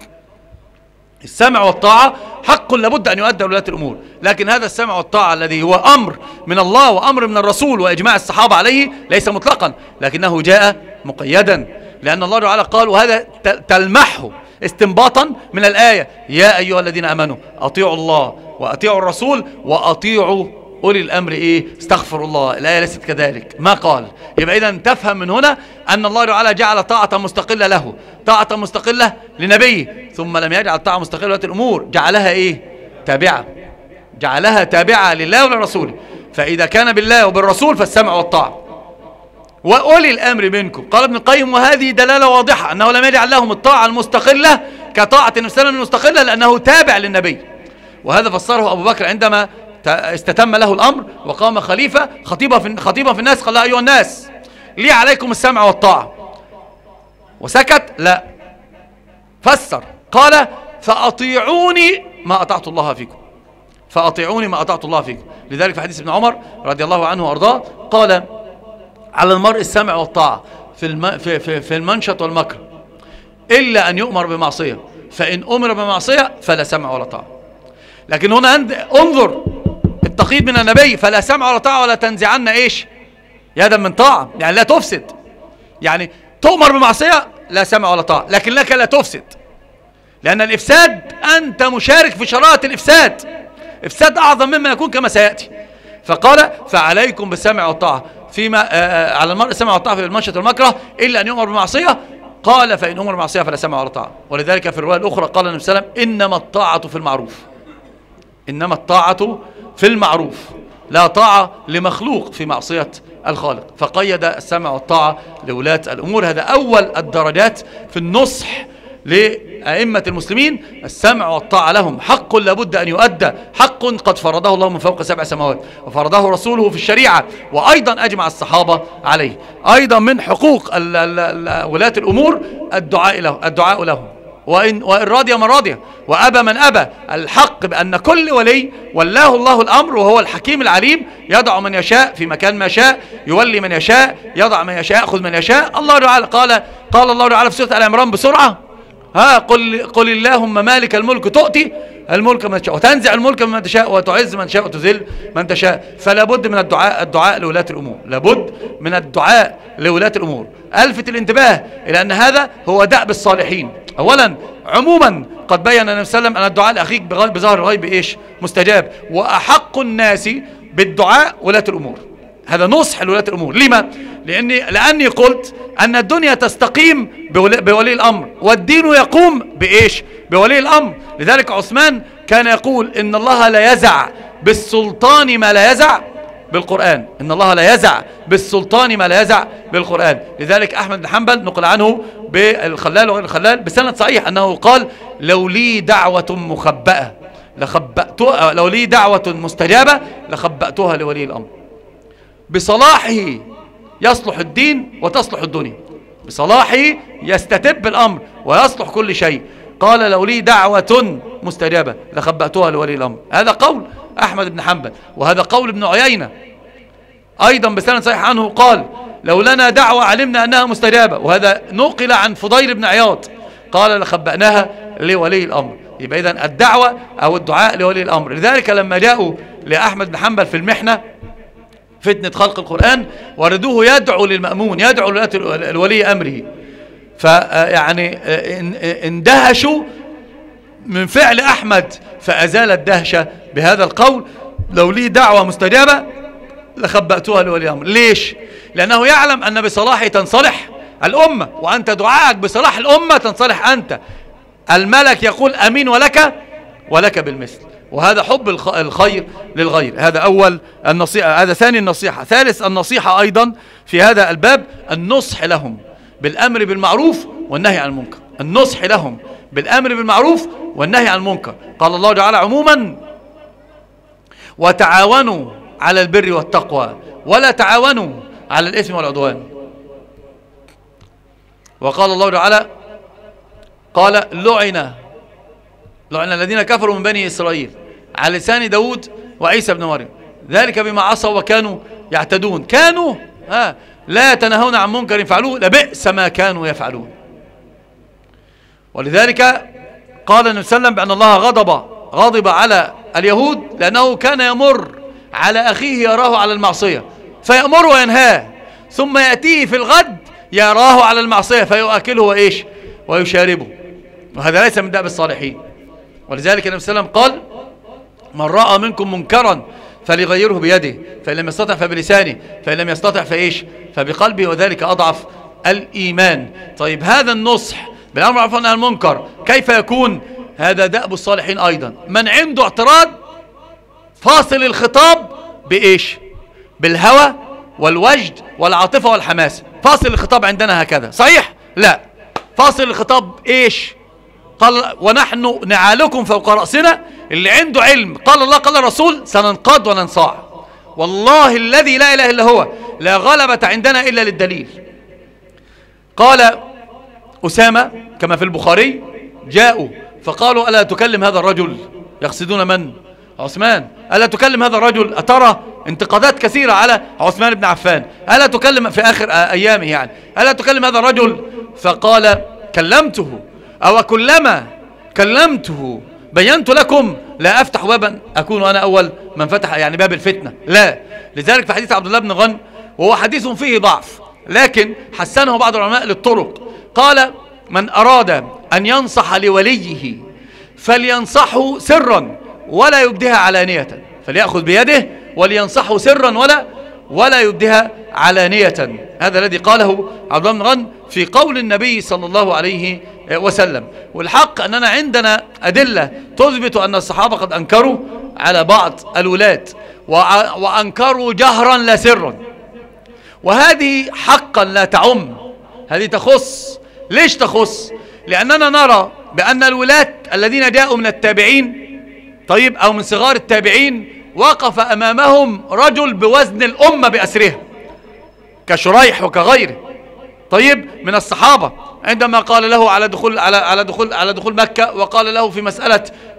السمع والطاعة حق لابد أن يؤدى ولاة الأمور، لكن هذا السمع والطاعة الذي هو أمر من الله وأمر من الرسول وإجماع الصحابة عليه ليس مطلقا، لكنه جاء مقيدا، لأن الله تعالى قال وهذا تلمحه استنباطا من الآية يا أيها الذين آمنوا أطيعوا الله وأطيعوا الرسول وأطيعوا أولي الأمر استغفر الله. الآية ليست كذلك، ما قال. يبقى إذن تفهم من هنا أن الله تعالى جعل طاعة مستقلة له، طاعة مستقلة لنبيه، ثم لم يجعل طاعة مستقلة لولاة الأمور، جعلها تابعة، جعلها تابعة لله ولرسوله. فإذا كان بالله وبالرسول فالسمع والطاعة. وأولي الأمر منكم، قال ابن القيم وهذه دلالة واضحة أنه لم يجعل لهم الطاعة المستقلة كطاعة النبي صلى الله عليه وسلم المستقلة، لأنه تابع للنبي. وهذا فسره أبو بكر عندما استتم له الأمر وقام خليفة خطيبا في الناس، قال أيها الناس لي عليكم السمع والطاعة، وسكت؟ لا، فسر قال فأطيعوني ما أطعت الله فيكم، فأطيعوني ما أطعت الله فيكم. لذلك في حديث ابن عمر رضي الله عنه وأرضاه قال على المرء السمع والطاعة في المنشط والمكر إلا أن يؤمر بمعصية، فإن أمر بمعصية فلا سمع ولا طاعة. لكن هنا انظر التقييد من النبي، فلا سمع ولا طاعة ولا تنزعن يدا من طاعة، يعني لا تفسد. يعني تؤمر بمعصية لا سمع ولا طاعة، لكن لك لا تفسد، لأن الإفساد أنت مشارك في شرائط الإفساد، إفساد أعظم مما يكون كما سيأتي. فقال فعليكم بالسمع والطاعة فيما على المرء السمع والطاعة في المنشط والمكره إلا أن يؤمر بمعصية، قال فإن أمر بمعصية فلا سمع ولا طاعة. ولذلك في الرواية الأخرى قال النبي صلى الله عليه وسلم إنما الطاعة في المعروف، إنما الطاعة في المعروف، لا طاعة لمخلوق في معصية الخالق. فقيد السمع والطاعة لولاة الأمور. هذا أول الدرجات في النصح لأئمة المسلمين السمع والطاعة لهم، حق لابد أن يؤدى، حق قد فرضه الله من فوق 7 سماوات وفرضه رسوله في الشريعة، وأيضا أجمع الصحابة عليه. أيضا من حقوق ولاة الأمور الدعاء لهم، وإن رضي من رضي وأبى من أبى. الحق بأن كل ولي ولاه الله الأمر وهو الحكيم العليم، يضع من يشاء في مكان ما شاء، يولي من يشاء، يضع من يشاء، يأخذ من يشاء. الله تعالى قال الله تعالى في سورة آل عمران بسرعة: قل اللهم مالك الملك تؤتي الملك من تشاء وتنزع الملك ممن تشاء وتعز من تشاء وتذل من تشاء. فلا بد من الدعاء لولاة الأمور، لابد من الدعاء لولاة الأمور. ألفت الانتباه إلى أن هذا هو دأب الصالحين. أولا عموما قد بين النبي صلى الله عليه وسلم أن الدعاء لأخيك بظاهر الغيب إيش؟ مستجاب. وأحق الناس بالدعاء ولاة الأمور، هذا نصح لولاة الأمور. لما؟ لأني قلت أن الدنيا تستقيم بولي الأمر، والدين يقوم بإيش؟ بولي الأمر. لذلك عثمان كان يقول إن الله لا يزع بالسلطان ما لا يزع بالقرآن، إن الله لا يزع بالسلطان ما لا يزع بالقرآن. لذلك أحمد بن حنبل نقل عنه بالخلال وغير الخلال بسند صحيح أنه قال: لو لي دعوة مخبأة لخبأتها، لو لي دعوة مستجابة لخبأتها لولي الأمر. بصلاحه يصلح الدين وتصلح الدنيا، بصلاحه يستتب الأمر ويصلح كل شيء. قال: لو لي دعوة مستجابة لخبأتها لولي الأمر. هذا قول أحمد بن حنبل، وهذا قول ابن عيينة أيضا بسند صحيح عنه قال: لو لنا دعوة علمنا أنها مستجابة. وهذا نقل عن فضيل بن عياض قال: لخبأناها لولي الأمر. يبقى إذن الدعوة أو الدعاء لولي الأمر. لذلك لما جاءوا لأحمد بن حنبل في المحنة فتنة خلق القرآن وردوه يدعو للمأمون، يدعو لولي أمره، فيعني اندهشوا من فعل أحمد فأزال الدهشة بهذا القول: لو لي دعوة مستجابة لخبأتها لولي الأمر. ليش؟ لأنه يعلم أن بصلاحه تنصلح الأمة، وأنت دعائك بصلاح الأمة تنصلح أنت. الملك يقول أمين ولك بالمثل. وهذا حب الخير للغير. هذا أول النصيحة. هذا ثاني النصيحة. ثالث النصيحة أيضا في هذا الباب النصح لهم بالأمر بالمعروف والنهي عن المنكر. النصح لهم بالأمر بالمعروف والنهي عن المنكر. قال الله تعالى عموما: وتعاونوا على البر والتقوى ولا تعاونوا على الإثم والعدوان. وقال الله تعالى: قال لعن الذين كفروا من بني إسرائيل على لسان داود وعيسى بن مريم ذلك بما عصوا وكانوا يعتدون، كانوا لا يتناهون عن منكر يفعلوه لبئس ما كانوا يفعلون. ولذلك قال النبي صلى الله عليه وسلم بأن الله غضب على اليهود لأنه كان يمر على أخيه يراه على المعصية فيأمره وينهاه، ثم يأتيه في الغد يراه على المعصية فيؤكله وإيش ويشاربه. وهذا ليس من دأب الصالحين. ولذلك النبي صلى الله عليه وسلم قال: من رأى منكم منكرا فليغيره بيده، فإن لم يستطع فبلسانه، فإن لم يستطع فإيش فبقلبه، وذلك أضعف الإيمان. طيب هذا النصح بالأمر بالمعروف والنهي عن المنكر كيف يكون؟ هذا دأب الصالحين أيضا. من عنده اعتراض فاصل الخطاب بإيش؟ بالهوى والوجد والعاطفة والحماسة. فاصل الخطاب عندنا هكذا صحيح؟ لا، فاصل الخطاب إيش؟ قال: ونحن نعالكم فوق رأسنا. اللي عنده علم قال الله قال الرسول سننقاد وننصاع. والله الذي لا إله إلا هو لا غلبة عندنا إلا للدليل. قال أسامة كما في البخاري: جاءوا فقالوا: ألا تكلم هذا الرجل؟ يقصدون من؟ عثمان. ألا تكلم هذا الرجل؟ أترى انتقادات كثيرة على عثمان بن عفان، ألا تكلم في آخر أيامه يعني، ألا تكلم هذا الرجل؟ فقال: كلمته، أو كلما كلمته بينت لكم لا أفتح بابا أكون أنا أول من فتح يعني باب الفتنة. لا. لذلك في حديث عبد الله بن غن، وهو حديث فيه ضعف لكن حسنه بعض العلماء للطرق، قال: من أراد أن ينصح لوليه فلينصحه سرا ولا يبدها علانية، فليأخذ بيده ولينصحه سرا ولا يبدها علانية. هذا الذي قاله عبد الله بن غن في قول النبي صلى الله عليه وسلم. والحق أننا عندنا أدلة تثبت أن الصحابة قد أنكروا على بعض الولاة وأنكروا جهرا لا سرا، وهذه حقا لا تعم، هذه تخص. ليش تخص؟ لأننا نرى بأن الولاة الذين جاءوا من التابعين طيب أو من صغار التابعين وقف أمامهم رجل بوزن الأمة بأسرها كشريح وكغيره طيب من الصحابة، عندما قال له على دخول مكة، وقال له في مسألة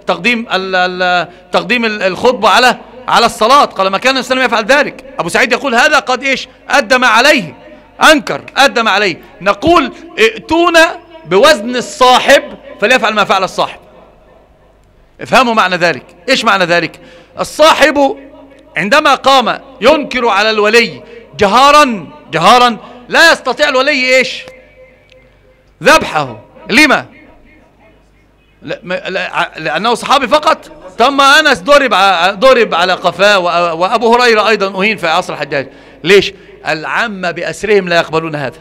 تقديم الخطبة على الصلاة، قال ما كان النبي صلى الله عليه وسلم يفعل ذلك. أبو سعيد يقول هذا قد إيش أدى ما عليه، أنكر أدى ما عليه. نقول ائتونا بوزن الصاحب فليفعل ما فعل الصاحب. افهموا معنى ذلك. إيش معنى ذلك؟ الصاحب عندما قام ينكر على الولي جهارا لا يستطيع الولي إيش ذبحه. لما؟ لأنه صحابي فقط. ثم أنس ضرب على قفاه، وأبو هريرة أيضا أهين في عصر الحجاج. ليش؟ العامة بأسرهم لا يقبلون هذا،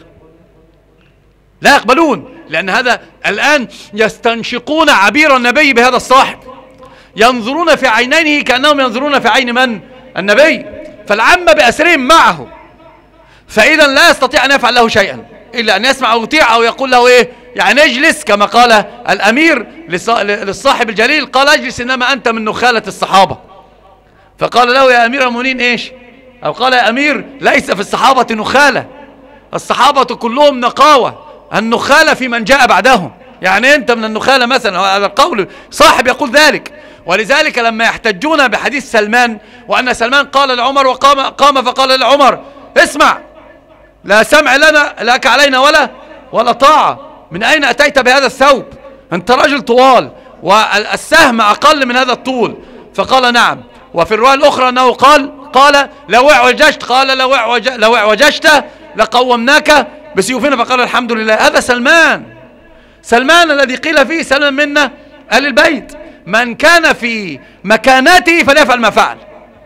لا يقبلون، لأن هذا الآن يستنشقون عبير النبي بهذا الصاحب، ينظرون في عينيه كأنهم ينظرون في عين من؟ النبي. فالعامة بأسرهم معه، فإذا لا يستطيع أن يفعل له شيئا إلا أن يسمع ويطيع، أو يقول له إيه يعني اجلس، كما قال الأمير للصاحب الجليل، قال اجلس إنما أنت من نخالة الصحابة. فقال له يا أمير المؤمنين إيش، أو قال يا أمير ليس في الصحابة نخالة، الصحابة كلهم نقاوة، النخالة في من جاء بعدهم. يعني أنت من النخالة مثلا، هذا القول صاحب يقول ذلك. ولذلك لما يحتجون بحديث سلمان، وأن سلمان قال لعمر وقام فقال لعمر اسمع، لا سمع لك علينا ولا طاعة، من أين أتيت بهذا الثوب؟ أنت رجل طوال والسهم أقل من هذا الطول. فقال نعم. وفي الرواية الأخرى أنه قال لو اعوججت، قال لو اعوججت لقومناك بسيوفنا، فقال الحمد لله. هذا سلمان الذي قيل فيه سلمان منا أهل البيت، من كان في مكانته فليفعل ما فعل.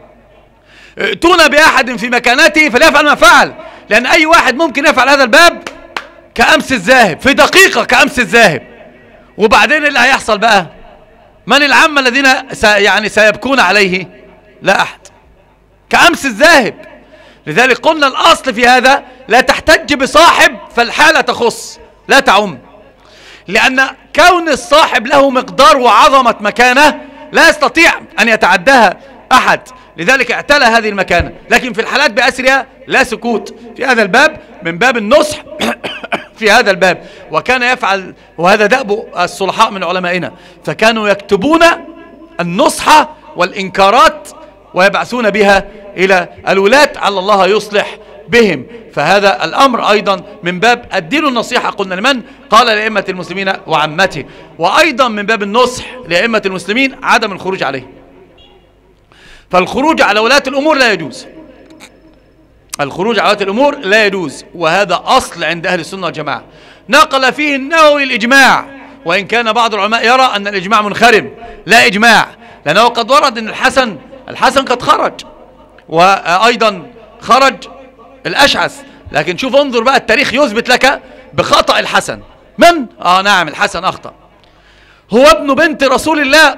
ائتونا بأحد في مكانته فليفعل ما فعل، لأن أي واحد ممكن يفعل هذا الباب كأمس الذاهب، في دقيقة كأمس الذاهب. وبعدين اللي هيحصل بقى، من العامة الذين سيبكون عليه؟ لا أحد، كأمس الذاهب. لذلك قلنا الأصل في هذا لا تحتج بصاحب، فالحالة تخص لا تعم، لأن كون الصاحب له مقدار وعظمة مكانة لا يستطيع أن يتعداها أحد، لذلك اعتلى هذه المكانة. لكن في الحالات بأسرها لا سكوت في هذا الباب، من باب النصح في هذا الباب. وكان يفعل، وهذا دأب الصلحاء من علمائنا، فكانوا يكتبون النصح والإنكارات ويبعثون بها إلى الولاة على الله يصلح بهم. فهذا الأمر أيضا من باب الدين النصيحة، قلنا لمن؟ قال لأئمة المسلمين وعامته. وأيضا من باب النصح لأئمة المسلمين عدم الخروج عليه. فالخروج على ولاة الأمور لا يجوز، الخروج على ولاة الأمور لا يجوز، وهذا أصل عند أهل السنة والجماعة. نقل فيه النووي الإجماع، وإن كان بعض العلماء يرى أن الإجماع منخرم، لا إجماع، لأنه قد ورد أن الحسن قد خرج، وأيضا خرج الأشعث. لكن شوف انظر بقى، التاريخ يثبت لك بخطأ الحسن. من؟ نعم الحسن أخطأ، هو ابن بنت رسول الله،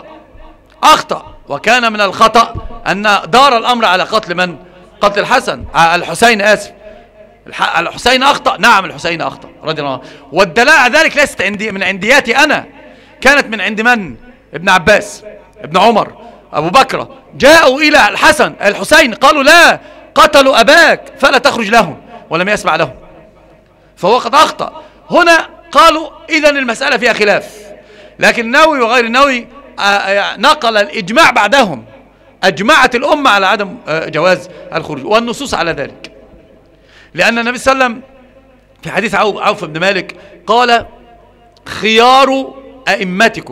أخطأ. وكان من الخطأ أن دار الأمر على قتل من؟ قتل الحسين آسف، الحسين أخطأ. نعم الحسين أخطأ رضي الله عنه. والدلالة على ذلك ليست من عندياتي أنا، كانت من عند من؟ ابن عباس، ابن عمر، أبو بكر، جاءوا إلى الحسين قالوا لا، قتلوا أباك فلا تخرج لهم، ولم يسمع لهم، فهو قد أخطأ. هنا قالوا إذن المسألة فيها خلاف، لكن النووي وغير النووي نقل الإجماع بعدهم، أجمعت الأمة على عدم جواز الخروج، والنصوص على ذلك. لأن النبي صلى الله عليه وسلم في حديث عوف بن مالك قال خيار أئمتكم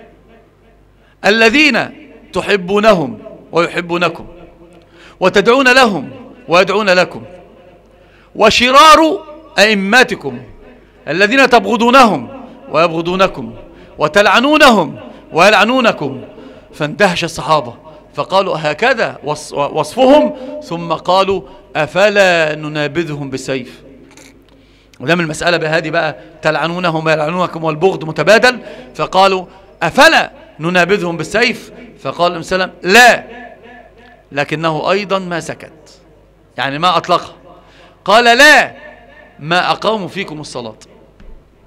الذين تحبونهم ويحبونكم وتدعون لهم ويدعون لكم، وشرار أئمتكم الذين تبغضونهم ويبغضونكم وتلعنونهم ويلعنونكم. فاندهش الصحابة فقالوا هكذا وصفهم، ثم قالوا أفلا ننابذهم بالسيف. ولما المسألة بهذه بقى تلعنونهم ويلعنونكم والبغض متبادل، فقالوا أفلا ننابذهم بالسيف، فقال النبي صلى الله عليه وسلم لا، لكنه أيضا ما سكت، يعني ما أطلقها، قال لا ما أقاموا فيكم الصلاة.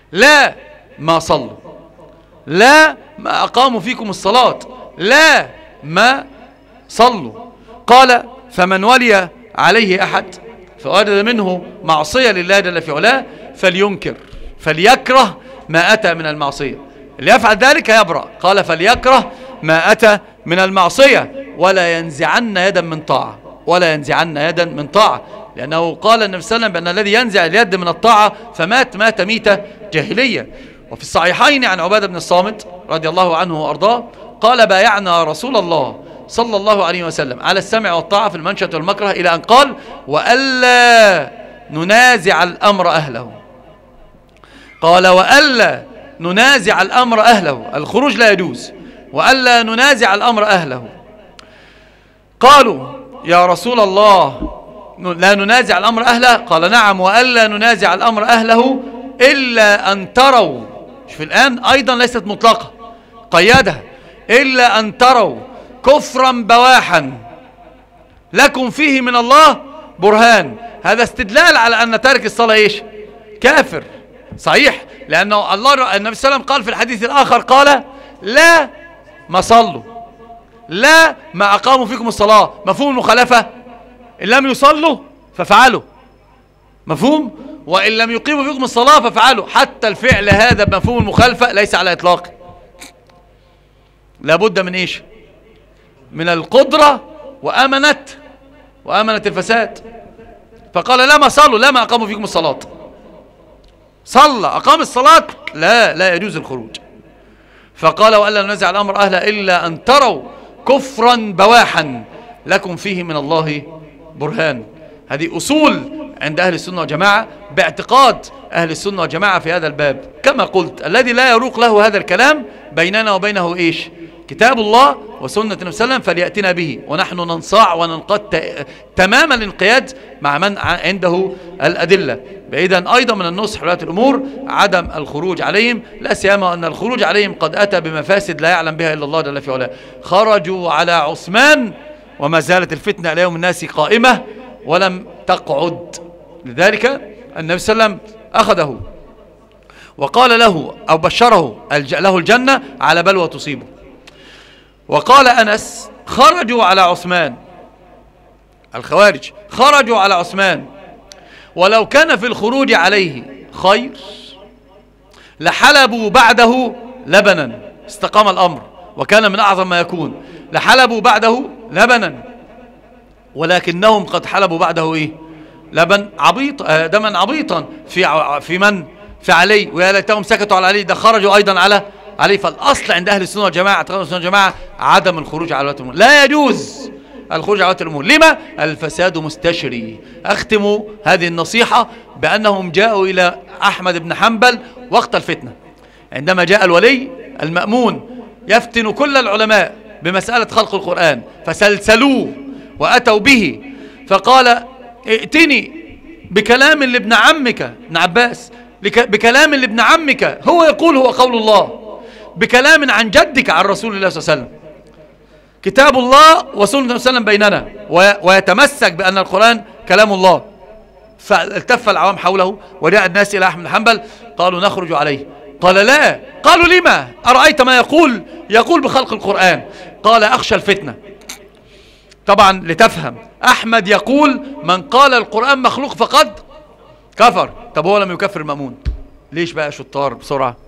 لا ما صلوا، لا ما أقاموا فيكم الصلاة، لا ما صلوا. قال فمن ولي عليه أحد فوجد منه معصية لله جل في علاه فلينكر، فليكره ما أتى من المعصية، اللي يفعل ذلك يبرأ. قال فليكره ما أتى من المعصية ولا ينزعن يدا من طاعة، ولا ينزعن يدا من طاعة، لأنه قال النبي صلى الله عليه وسلم بأن الذي ينزع اليد من الطاعة فمات ميتة جاهلية. وفي الصحيحين عن عبادة بن الصامت رضي الله عنه وأرضاه قال بايعنا رسول الله صلى الله عليه وسلم على السمع والطاعة في المنشة والمكره، إلى أن قال وألا ننازع الأمر أهله. قال وألا ننازع الأمر أهله، الخروج لا يجوز، وألا ننازع الأمر أهله. قالوا يا رسول الله لا ننازع الأمر أهله؟ قال نعم، وألا ننازع الأمر أهله إلا أن تروا، شوف الآن أيضا ليست مطلقة، قيدها، إلا أن تروا كفرا بواحا لكم فيه من الله برهان. هذا استدلال على أن تارك الصلاة إيش؟ كافر، صحيح، لأنه النبي صلى الله عليه وسلم قال في الحديث الآخر قال لا ما صلوا، لا ما أقاموا فيكم الصلاة. مفهوم المخالفة؟ إن لم يصلوا ففعلوا، مفهوم؟ وإن لم يقيموا فيكم الصلاة ففعلوا. حتى الفعل هذا بمفهوم المخالفة ليس على إطلاق، لابد من إيش؟ من القدرة وأمنة الفساد. فقال لا ما صلوا، لا ما أقاموا فيكم الصلاة. صلى أقام الصلاة لا يجوز الخروج. فقال وألا ننزع الأمر أهله إلا أن تروا كفرا بواحا لكم فيه من الله برهان. هذه أصول عند أهل السنة والجماعة، باعتقاد أهل السنة والجماعة في هذا الباب. كما قلت الذي لا يروق له هذا الكلام بيننا وبينه إيش؟ كتاب الله وسنة النبي صلى الله عليه وسلم، فليأتنا به ونحن ننصاع وننقد تمام الانقياد مع من عنده الأدلة. بعيدا أيضا من النصح ولاة الأمور عدم الخروج عليهم، لا سيما أن الخروج عليهم قد أتى بمفاسد لا يعلم بها إلا الله جل في علاه. خرجوا على عثمان وما زالت الفتنة إلى يوم الناس قائمة ولم تقعد. لذلك النبي صلى الله عليه وسلم أخذه وقال له أو بشره له الجنة على بلوى تصيبه. وقال أنس خرجوا على عثمان، الخوارج خرجوا على عثمان ولو كان في الخروج عليه خير لحلبوا بعده لبنا، استقام الأمر وكان من أعظم ما يكون، لحلبوا بعده لبنا، ولكنهم قد حلبوا بعده إيه؟ لبن عبيط، دما عبيطا في من؟ في علي، ويا ليتهم سكتوا على علي، ده خرجوا أيضا على علي. فالأصل عند أهل السنة والجماعة، اعتقاد السنة والجماعة عدم الخروج على ولاة الأمور، لا يجوز الخروج على ولاة الأمور. لما؟ الفساد مستشري. أختم هذه النصيحة بأنهم جاءوا إلى أحمد بن حنبل وقت الفتنة، عندما جاء الولي المأمون يفتن كل العلماء بمسألة خلق القرآن، فسلسلوه وأتوا به، فقال ائتني بكلام لابن عمك ابن عباس، بكلام لابن عمك هو يقول هو قول الله، بكلام عن جدك عن رسول الله صلى الله عليه وسلم، كتاب الله وسنة النبي صلى الله عليه وسلم بيننا، ويتمسك بأن القرآن كلام الله. فالتف العوام حوله وجاء الناس إلى أحمد بن حنبل قالوا نخرج عليه، قال لا. قالوا لما؟ أرأيت ما يقول بخلق القرآن. قال أخشى الفتنة. طبعا لتفهم، أحمد يقول من قال القرآن مخلوق فقد كفر. طب هو لم يكفر المأمون، ليش بقى شطار بسرعة؟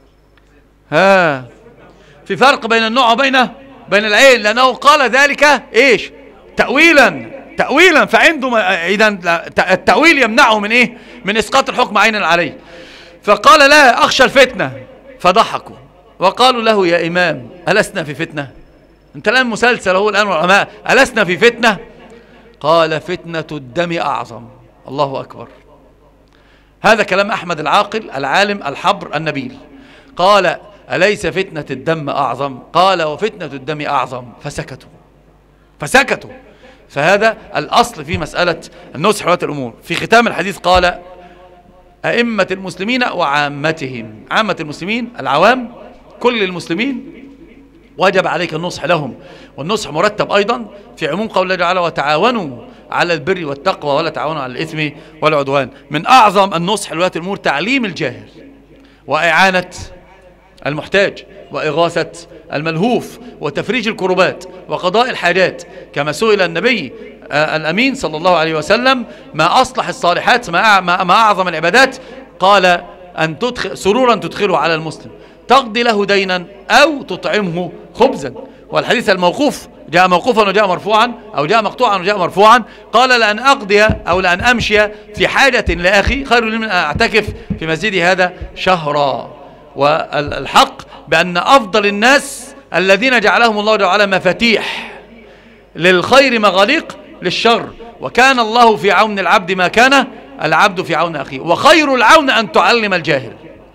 في فرق بين النوع وبين العين، لأنه قال ذلك إيش؟ تأويلا، فعنده إذا التأويل يمنعه من إيه؟ من إسقاط الحكم عينا عليه. فقال لا أخشى الفتنة، فضحكوا وقالوا له يا إمام ألسنا في فتنة؟ أنت الآن مسلسل هو الآن والعلماء، ألسنا في فتنة؟ قال فتنة الدم أعظم. الله أكبر. هذا كلام أحمد العاقل العالم الحبر النبيل. قال أليس فتنة الدم أعظم؟ قال وفتنة الدم أعظم. فسكتوا. فهذا الأصل في مسألة النصح ولاة الأمور. في ختام الحديث قال أئمة المسلمين وعامتهم، عامة المسلمين العوام كل المسلمين وجب عليك النصح لهم، والنصح مرتب أيضا في عموم قول الله تعالى وتعاونوا على البر والتقوى ولا تعاونوا على الإثم والعدوان. من أعظم النصح لولاة الأمور تعليم الجاهل، وإعانة المحتاج وإغاثة الملهوف وتفريج الكربات وقضاء الحاجات، كما سئل النبي الأمين صلى الله عليه وسلم ما أصلح الصالحات، ما أعظم العبادات، قال أن تدخل سرورا تدخله على المسلم، تقضي له دينا أو تطعمه خبزا. والحديث الموقوف جاء موقوفا وجاء مرفوعا، أو جاء مقطوعا وجاء مرفوعا، قال لأن أقضي أو لأن أمشي في حاجة لأخي خير لي من أن أعتكف في مسجدي هذا شهرا. والحق بأن أفضل الناس الذين جعلهم الله تعالى مفاتيح للخير مغاليق للشر، وكان الله في عون العبد ما كان العبد في عون أخيه. وخير العون أن تعلم الجاهل،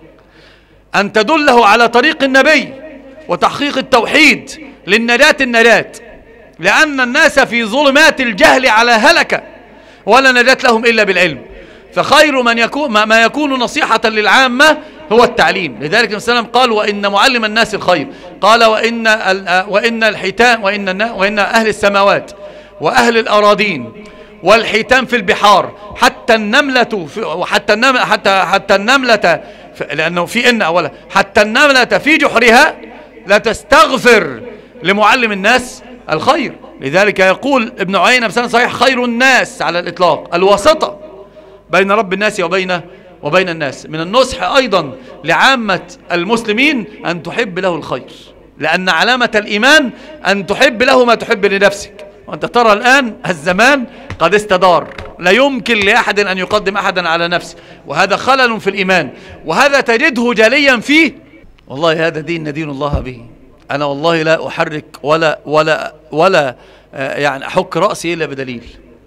أن تدله على طريق النبي وتحقيق التوحيد النجاة، لأن الناس في ظلمات الجهل على هلكة ولا نجاة لهم إلا بالعلم. فخير ما يكون نصيحة للعامة هو التعليم. لذلك النبي صلى الله عليه وسلم قال وإن معلم الناس الخير، قال وإن الحيتان وإن أهل السماوات وأهل الأراضين والحيتان في البحار حتى النملة حتى النملة لأنه في إن أولا حتى النملة في جحرها لا تستغفر لمعلم الناس الخير. لذلك يقول ابن عيينة بسند صحيح خير الناس على الإطلاق الوسطة بين رب الناس وبين الناس. من النصح أيضا لعامة المسلمين أن تحب له الخير، لأن علامة الإيمان أن تحب له ما تحب لنفسك. وأنت ترى الآن الزمان قد استدار، لا يمكن لأحد أن يقدم أحدا على نفسه، وهذا خلل في الإيمان، وهذا تجده جليا فيه. والله هذا دين ندين الله به. أنا والله لا أحرك ولا يعني أحك رأسي إلا بدليل.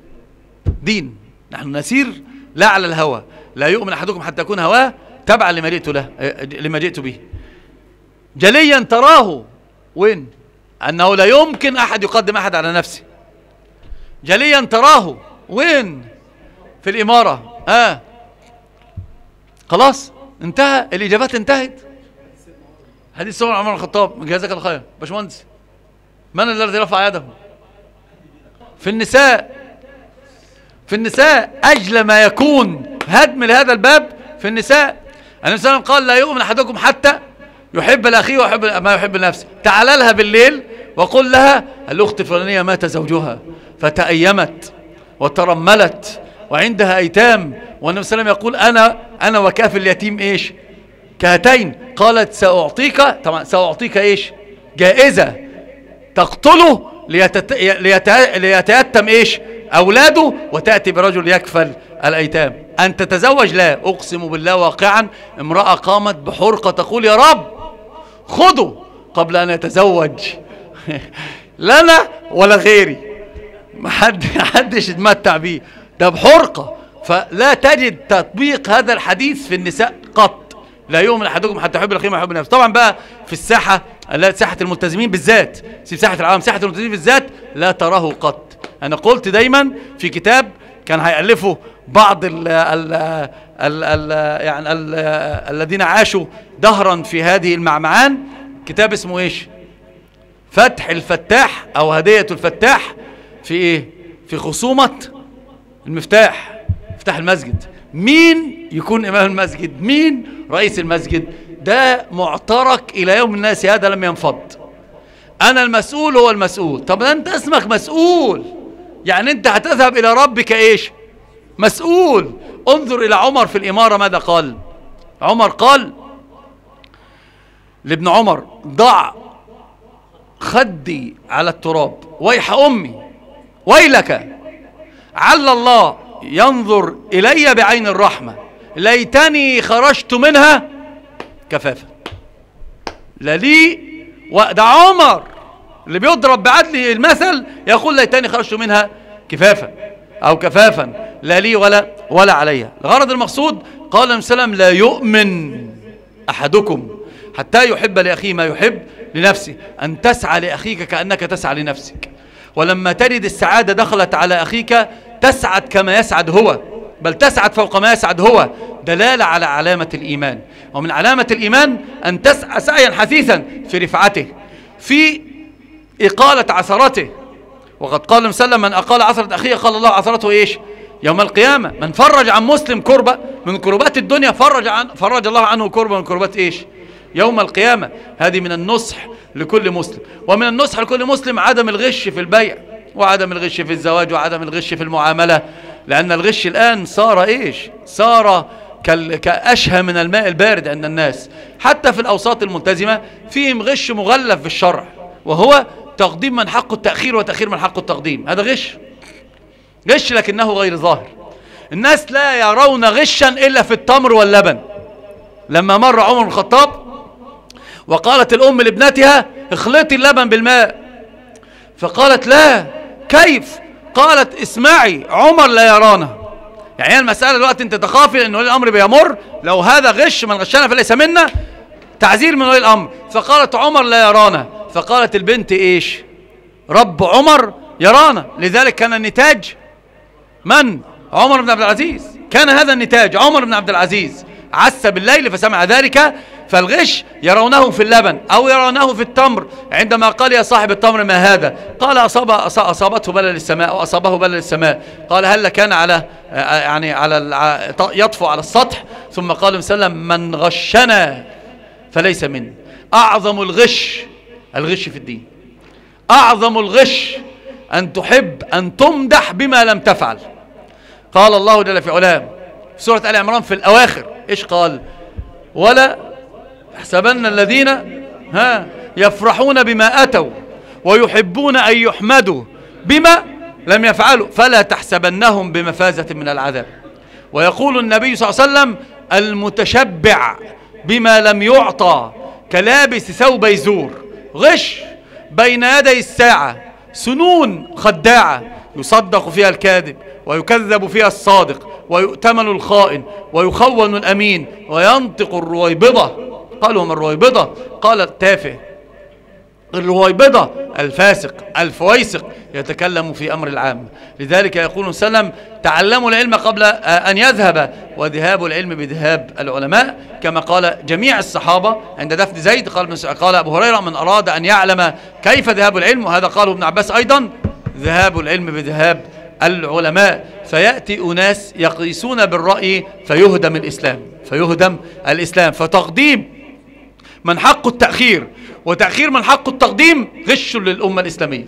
دين نحن نسير لا على الهوى، لا يؤمن أحدكم حتى يكون هواه تبعا لما جئت به. جليا تراه وين أنه لا يمكن أحد يقدم أحد على نفسه. جليا تراه وين في الإمارة. خلاص انتهى، الإجابات انتهت. حديث سمع عمر الخطاب جزاك الله خير باشمهندس، من الذي رفع يده؟ في النساء أجل ما يكون هدم لهذا الباب في النساء. النبي صلى الله عليه وسلم قال لا يؤمن أحدكم حتى يحب لأخيه ويحب ما يحب لنفسه. تعال لها بالليل وقل لها الأخت الفلانية مات زوجها فتأيمت وترملت وعندها أيتام، والنبي صلى الله عليه وسلم يقول أنا وكافل اليتيم إيش كهاتين. قالت سأعطيك إيش جائزة تقتله ليتيتم إيش أولاده وتأتي برجل يكفل الأيتام. أن تتزوج لا أقسم بالله واقعا امرأة قامت بحرقة تقول يا رب خذوا قبل أن يتزوج لنا ولا غيري، محدش يتمتع بيه، ده بحرقة. فلا تجد تطبيق هذا الحديث في النساء قط. لا يؤمن أحدكم حتى يحب لأخيه ما يحب لنفسه. طبعا بقى في الساحة، ساحة الملتزمين بالذات، سيب ساحة العالم، ساحة الملتزمين بالذات لا تراه قط. أنا قلت دايما في كتاب كان هيألفه بعض الذين عاشوا دهرا في هذه المعمعان، كتاب اسمه إيش؟ فتح الفتاح أو هدية الفتاح في إيه؟ في خصومة المفتاح، مفتاح المسجد. مين يكون إمام المسجد؟ مين رئيس المسجد؟ ده معترك إلى يوم الناس هذا لم ينفض. أنا المسؤول هو المسؤول. طب أنت اسمك مسؤول، يعني أنت هتذهب إلى ربك إيش؟ مسؤول. انظر إلى عمر في الإمارة ماذا قال. عمر قال لابن عمر ضع خدي على التراب ويح أمي ويلك عل الله ينظر إلي بعين الرحمة ليتني خرجت منها كفافا. لا لي ده عمر اللي بيضرب بعدل المثل يقول ليتني خرجت منها كفافا أو كفافا، لا لي ولا عليها. الغرض المقصود قال النبي صلى الله عليه وسلم لا يؤمن أحدكم حتى يحب لأخيه ما يحب لنفسه. أن تسعى لأخيك كأنك تسعى لنفسك، ولما تجد السعادة دخلت على أخيك تسعد كما يسعد هو، بل تسعد فوق ما يسعد هو، دلالة على علامة الإيمان. ومن علامة الإيمان أن تسعى سعيا حثيثا في رفعته، في إقالة عثرته. وقد قال النبي صلى الله عليه وسلم من أقال عثرة أخيه قال الله عثرته إيش يوم القيامة. من فرج عن مسلم كربة من كربات الدنيا فرج الله عنه كربة من كربات إيش؟ يوم القيامة. هذه من النصح لكل مسلم. ومن النصح لكل مسلم عدم الغش في البيع، وعدم الغش في الزواج، وعدم الغش في المعاملة، لأن الغش الآن صار إيش؟ صار كأشهى من الماء البارد عند الناس. حتى في الأوساط الملتزمة فيهم غش مغلف في الشرع، وهو تقديم من حقه التأخير وتأخير من حقه التقديم. هذا غش لكنه غير ظاهر. الناس لا يرون غشا إلا في التمر واللبن. لما مر عمر بن الخطاب وقالت الأم لابنتها اخلطي اللبن بالماء، فقالت لا، كيف؟ قالت اسمعي عمر لا يرانا. يعني المسألة دلوقتي انت تخافي ان ولي الأمر بيمر، لو هذا غش من غشنا فليس منا، تعزير من ولي الأمر. فقالت عمر لا يرانا، فقالت البنت ايش؟ رب عمر يرانا. لذلك كان النتاج من؟ عمر بن عبد العزيز. كان هذا النتاج عمر بن عبد العزيز عس بالليل فسمع ذلك. فالغش يرونه في اللبن أو يرونه في التمر. عندما قال يا صاحب التمر ما هذا؟ قال أصابته بلل السماء أو أصابه بلل السماء. قال هل كان على يطفو على السطح؟ ثم قال وسلم من غشنا فليس منا. أعظم الغش في الدين. أعظم الغش أن تحب أن تمدح بما لم تفعل. قال الله جل في علام في سورة آل عمران في الأواخر إيش قال؟ ولا يحسبن الذين يفرحون بما أتوا ويحبون أن يحمدوا بما لم يفعلوا فلا تحسبنهم بمفازة من العذاب. ويقول النبي صلى الله عليه وسلم المتشبع بما لم يعطى كلابس ثوبي زور. غش بين يدي الساعة، سنون خداعة يصدق فيها الكاذب ويكذب فيها الصادق ويؤتمن الخائن ويخون الأمين وينطق الرويبضة. قالوا وما الرويبضة؟ قال التافه. الرويبضة الفاسق الفويسق يتكلم في أمر العام. لذلك يقول سلم تعلموا العلم قبل أن يذهب، وذهاب العلم بذهاب العلماء، كما قال جميع الصحابة عند دفن زيد. قال أبو هريرة من أراد أن يعلم كيف ذهاب العلم، وهذا قاله ابن عباس أيضا، ذهاب العلم بذهاب العلماء. فيأتي أناس يقيسون بالرأي فيهدم الإسلام. فتقديم من حق التأخير وتأخير من حق التقديم غش للأمة الإسلامية.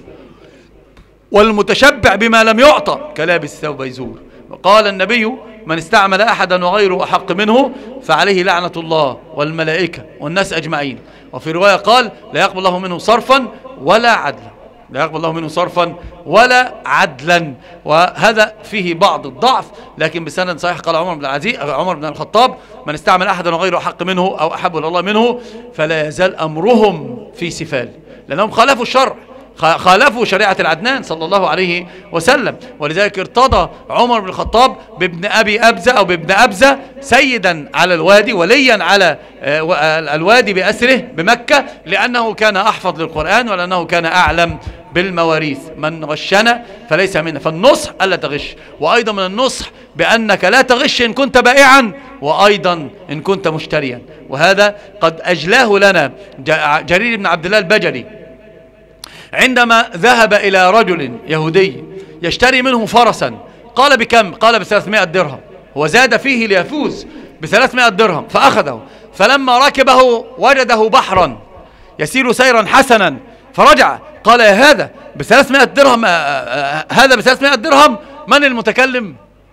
والمتشبع بما لم يعطى كلابس ثوب يزور. وقال النبي من استعمل أحدا وغيره أحق منه فعليه لعنة الله والملائكة والناس أجمعين. وفي رواية قال لا يقبل الله منه صرفا ولا عدلا. لا يقبل الله منه صرفا ولا عدلا. وهذا فيه بعض الضعف لكن بسند صحيح. قال عمر بن الخطاب من استعمل أحدا وغيره أحق منه أو أحب إلى الله منه فلا يزال أمرهم في سفال، لأنهم خالفوا الشرع، خالفوا شريعة العدنان صلى الله عليه وسلم. ولذلك ارتضى عمر بن الخطاب بابن أبي أبزة أو بابن أبزة سيدا على الوادي، وليا على الوادي بأسره بمكة، لأنه كان أحفظ للقرآن ولأنه كان أعلم بالمواريث. من غشنا فليس منا. فالنصح ألا تغش، وأيضا من النصح بأنك لا تغش إن كنت بائعا وأيضا إن كنت مشتريا. وهذا قد أجلاه لنا جرير بن عبد الله البجلي عندما ذهب إلى رجل يهودي يشتري منه فرسا. قال بكم؟ قال ب300 درهم. هو زاد فيه ليفوز ب300 درهم فأخذه. فلما ركبه وجده بحرا يسير سيرا حسنا فرجع. قال يا هذا ب300 درهم، هذا ب300 درهم. من المتكلم؟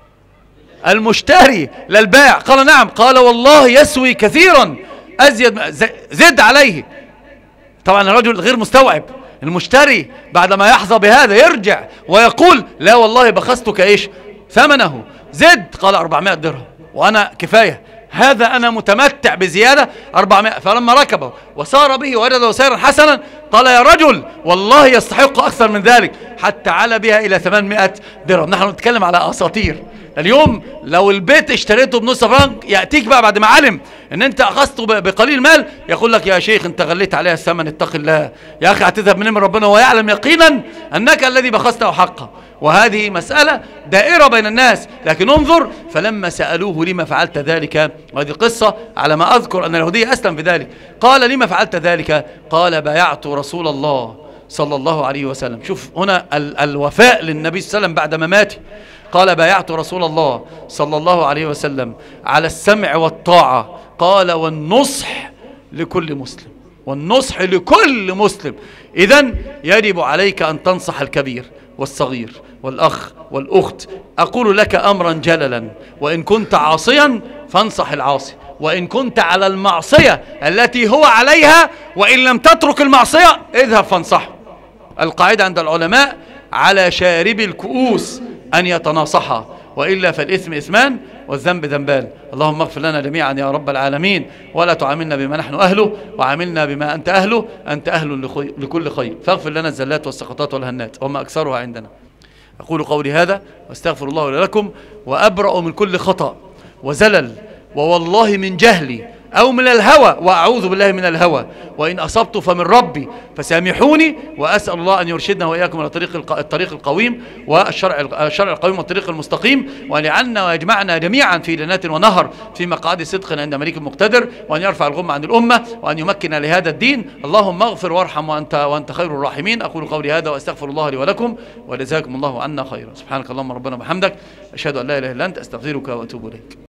المشتري للبائع. قال نعم. قال والله يسوي كثيرا أزيد، زد عليه. طبعا الرجل غير مستوعب. المشتري بعدما يحظى بهذا يرجع ويقول لا والله بخستك ايش ثمنه، زد. قال 400 درهم وانا كفاية، هذا انا متمتع بزيادة 400. فلما ركبه وسار به وجده سيرا حسنا قال يا رجل والله يستحق اكثر من ذلك، حتى علا بها الى 800 درهم. نحن نتكلم على اساطير. اليوم لو البيت اشتريته بنص فرنك يأتيك بقى بعد ما علم ان انت اخذته بقليل مال يقول لك يا شيخ انت غليت عليها الثمن، اتق الله يا اخي، هتذهب من ربنا ويعلم يقينا انك الذي بخسته حقه. وهذه مسألة دائرة بين الناس. لكن انظر فلما سألوه لما فعلت ذلك، وهذه قصة على ما أذكر أن اليهودي أسلم في ذلك، قال لما فعلت ذلك؟ قال بايعت رسول الله صلى الله عليه وسلم. شوف هنا الوفاء للنبي صلى الله عليه وسلم بعد مماته. قال بايعت رسول الله صلى الله عليه وسلم على السمع والطاعة، قال والنصح لكل مسلم، والنصح لكل مسلم. إذن يجب عليك أن تنصح الكبير والصغير والأخ والأخت. أقول لك أمرا جللا، وإن كنت عاصيا فانصح العاصي، وإن كنت على المعصية التي هو عليها وإن لم تترك المعصية اذهب فانصحه. القاعدة عند العلماء على شارب الكؤوس أن يتناصحا، وإلا فالإثم إثمان والذنب ذنبان. اللهم اغفر لنا جميعا يا رب العالمين، ولا تعاملنا بما نحن أهله، وعاملنا بما أنت أهله، أنت أهل لكل خير، فاغفر لنا الزلات والسقطات والهنات وما أكثرها عندنا. أقول قولي هذا واستغفر الله لي ولكم، وأبرأ من كل خطأ وزلل، ووالله من جهلي أو من الهوى، وأعوذ بالله من الهوى، وإن أصبت فمن ربي فسامحوني، وأسأل الله أن يرشدنا وإياكم إلى الطريق القويم والشرع القويم والطريق المستقيم، وأن يجعلنا ويجمعنا جميعا في جنات ونهر في مقعد صدق عند مليك مقتدر، وأن يرفع الغم عن الأمة، وأن يمكن لهذا الدين. اللهم اغفر وارحم وأنت خير الراحمين. أقول قولي هذا وأستغفر الله لي ولكم، وجزاكم الله عنا خيرا. سبحانك اللهم ربنا وبحمدك، أشهد أن لا إله إلا أنت، أستغفرك وأتوب إليك.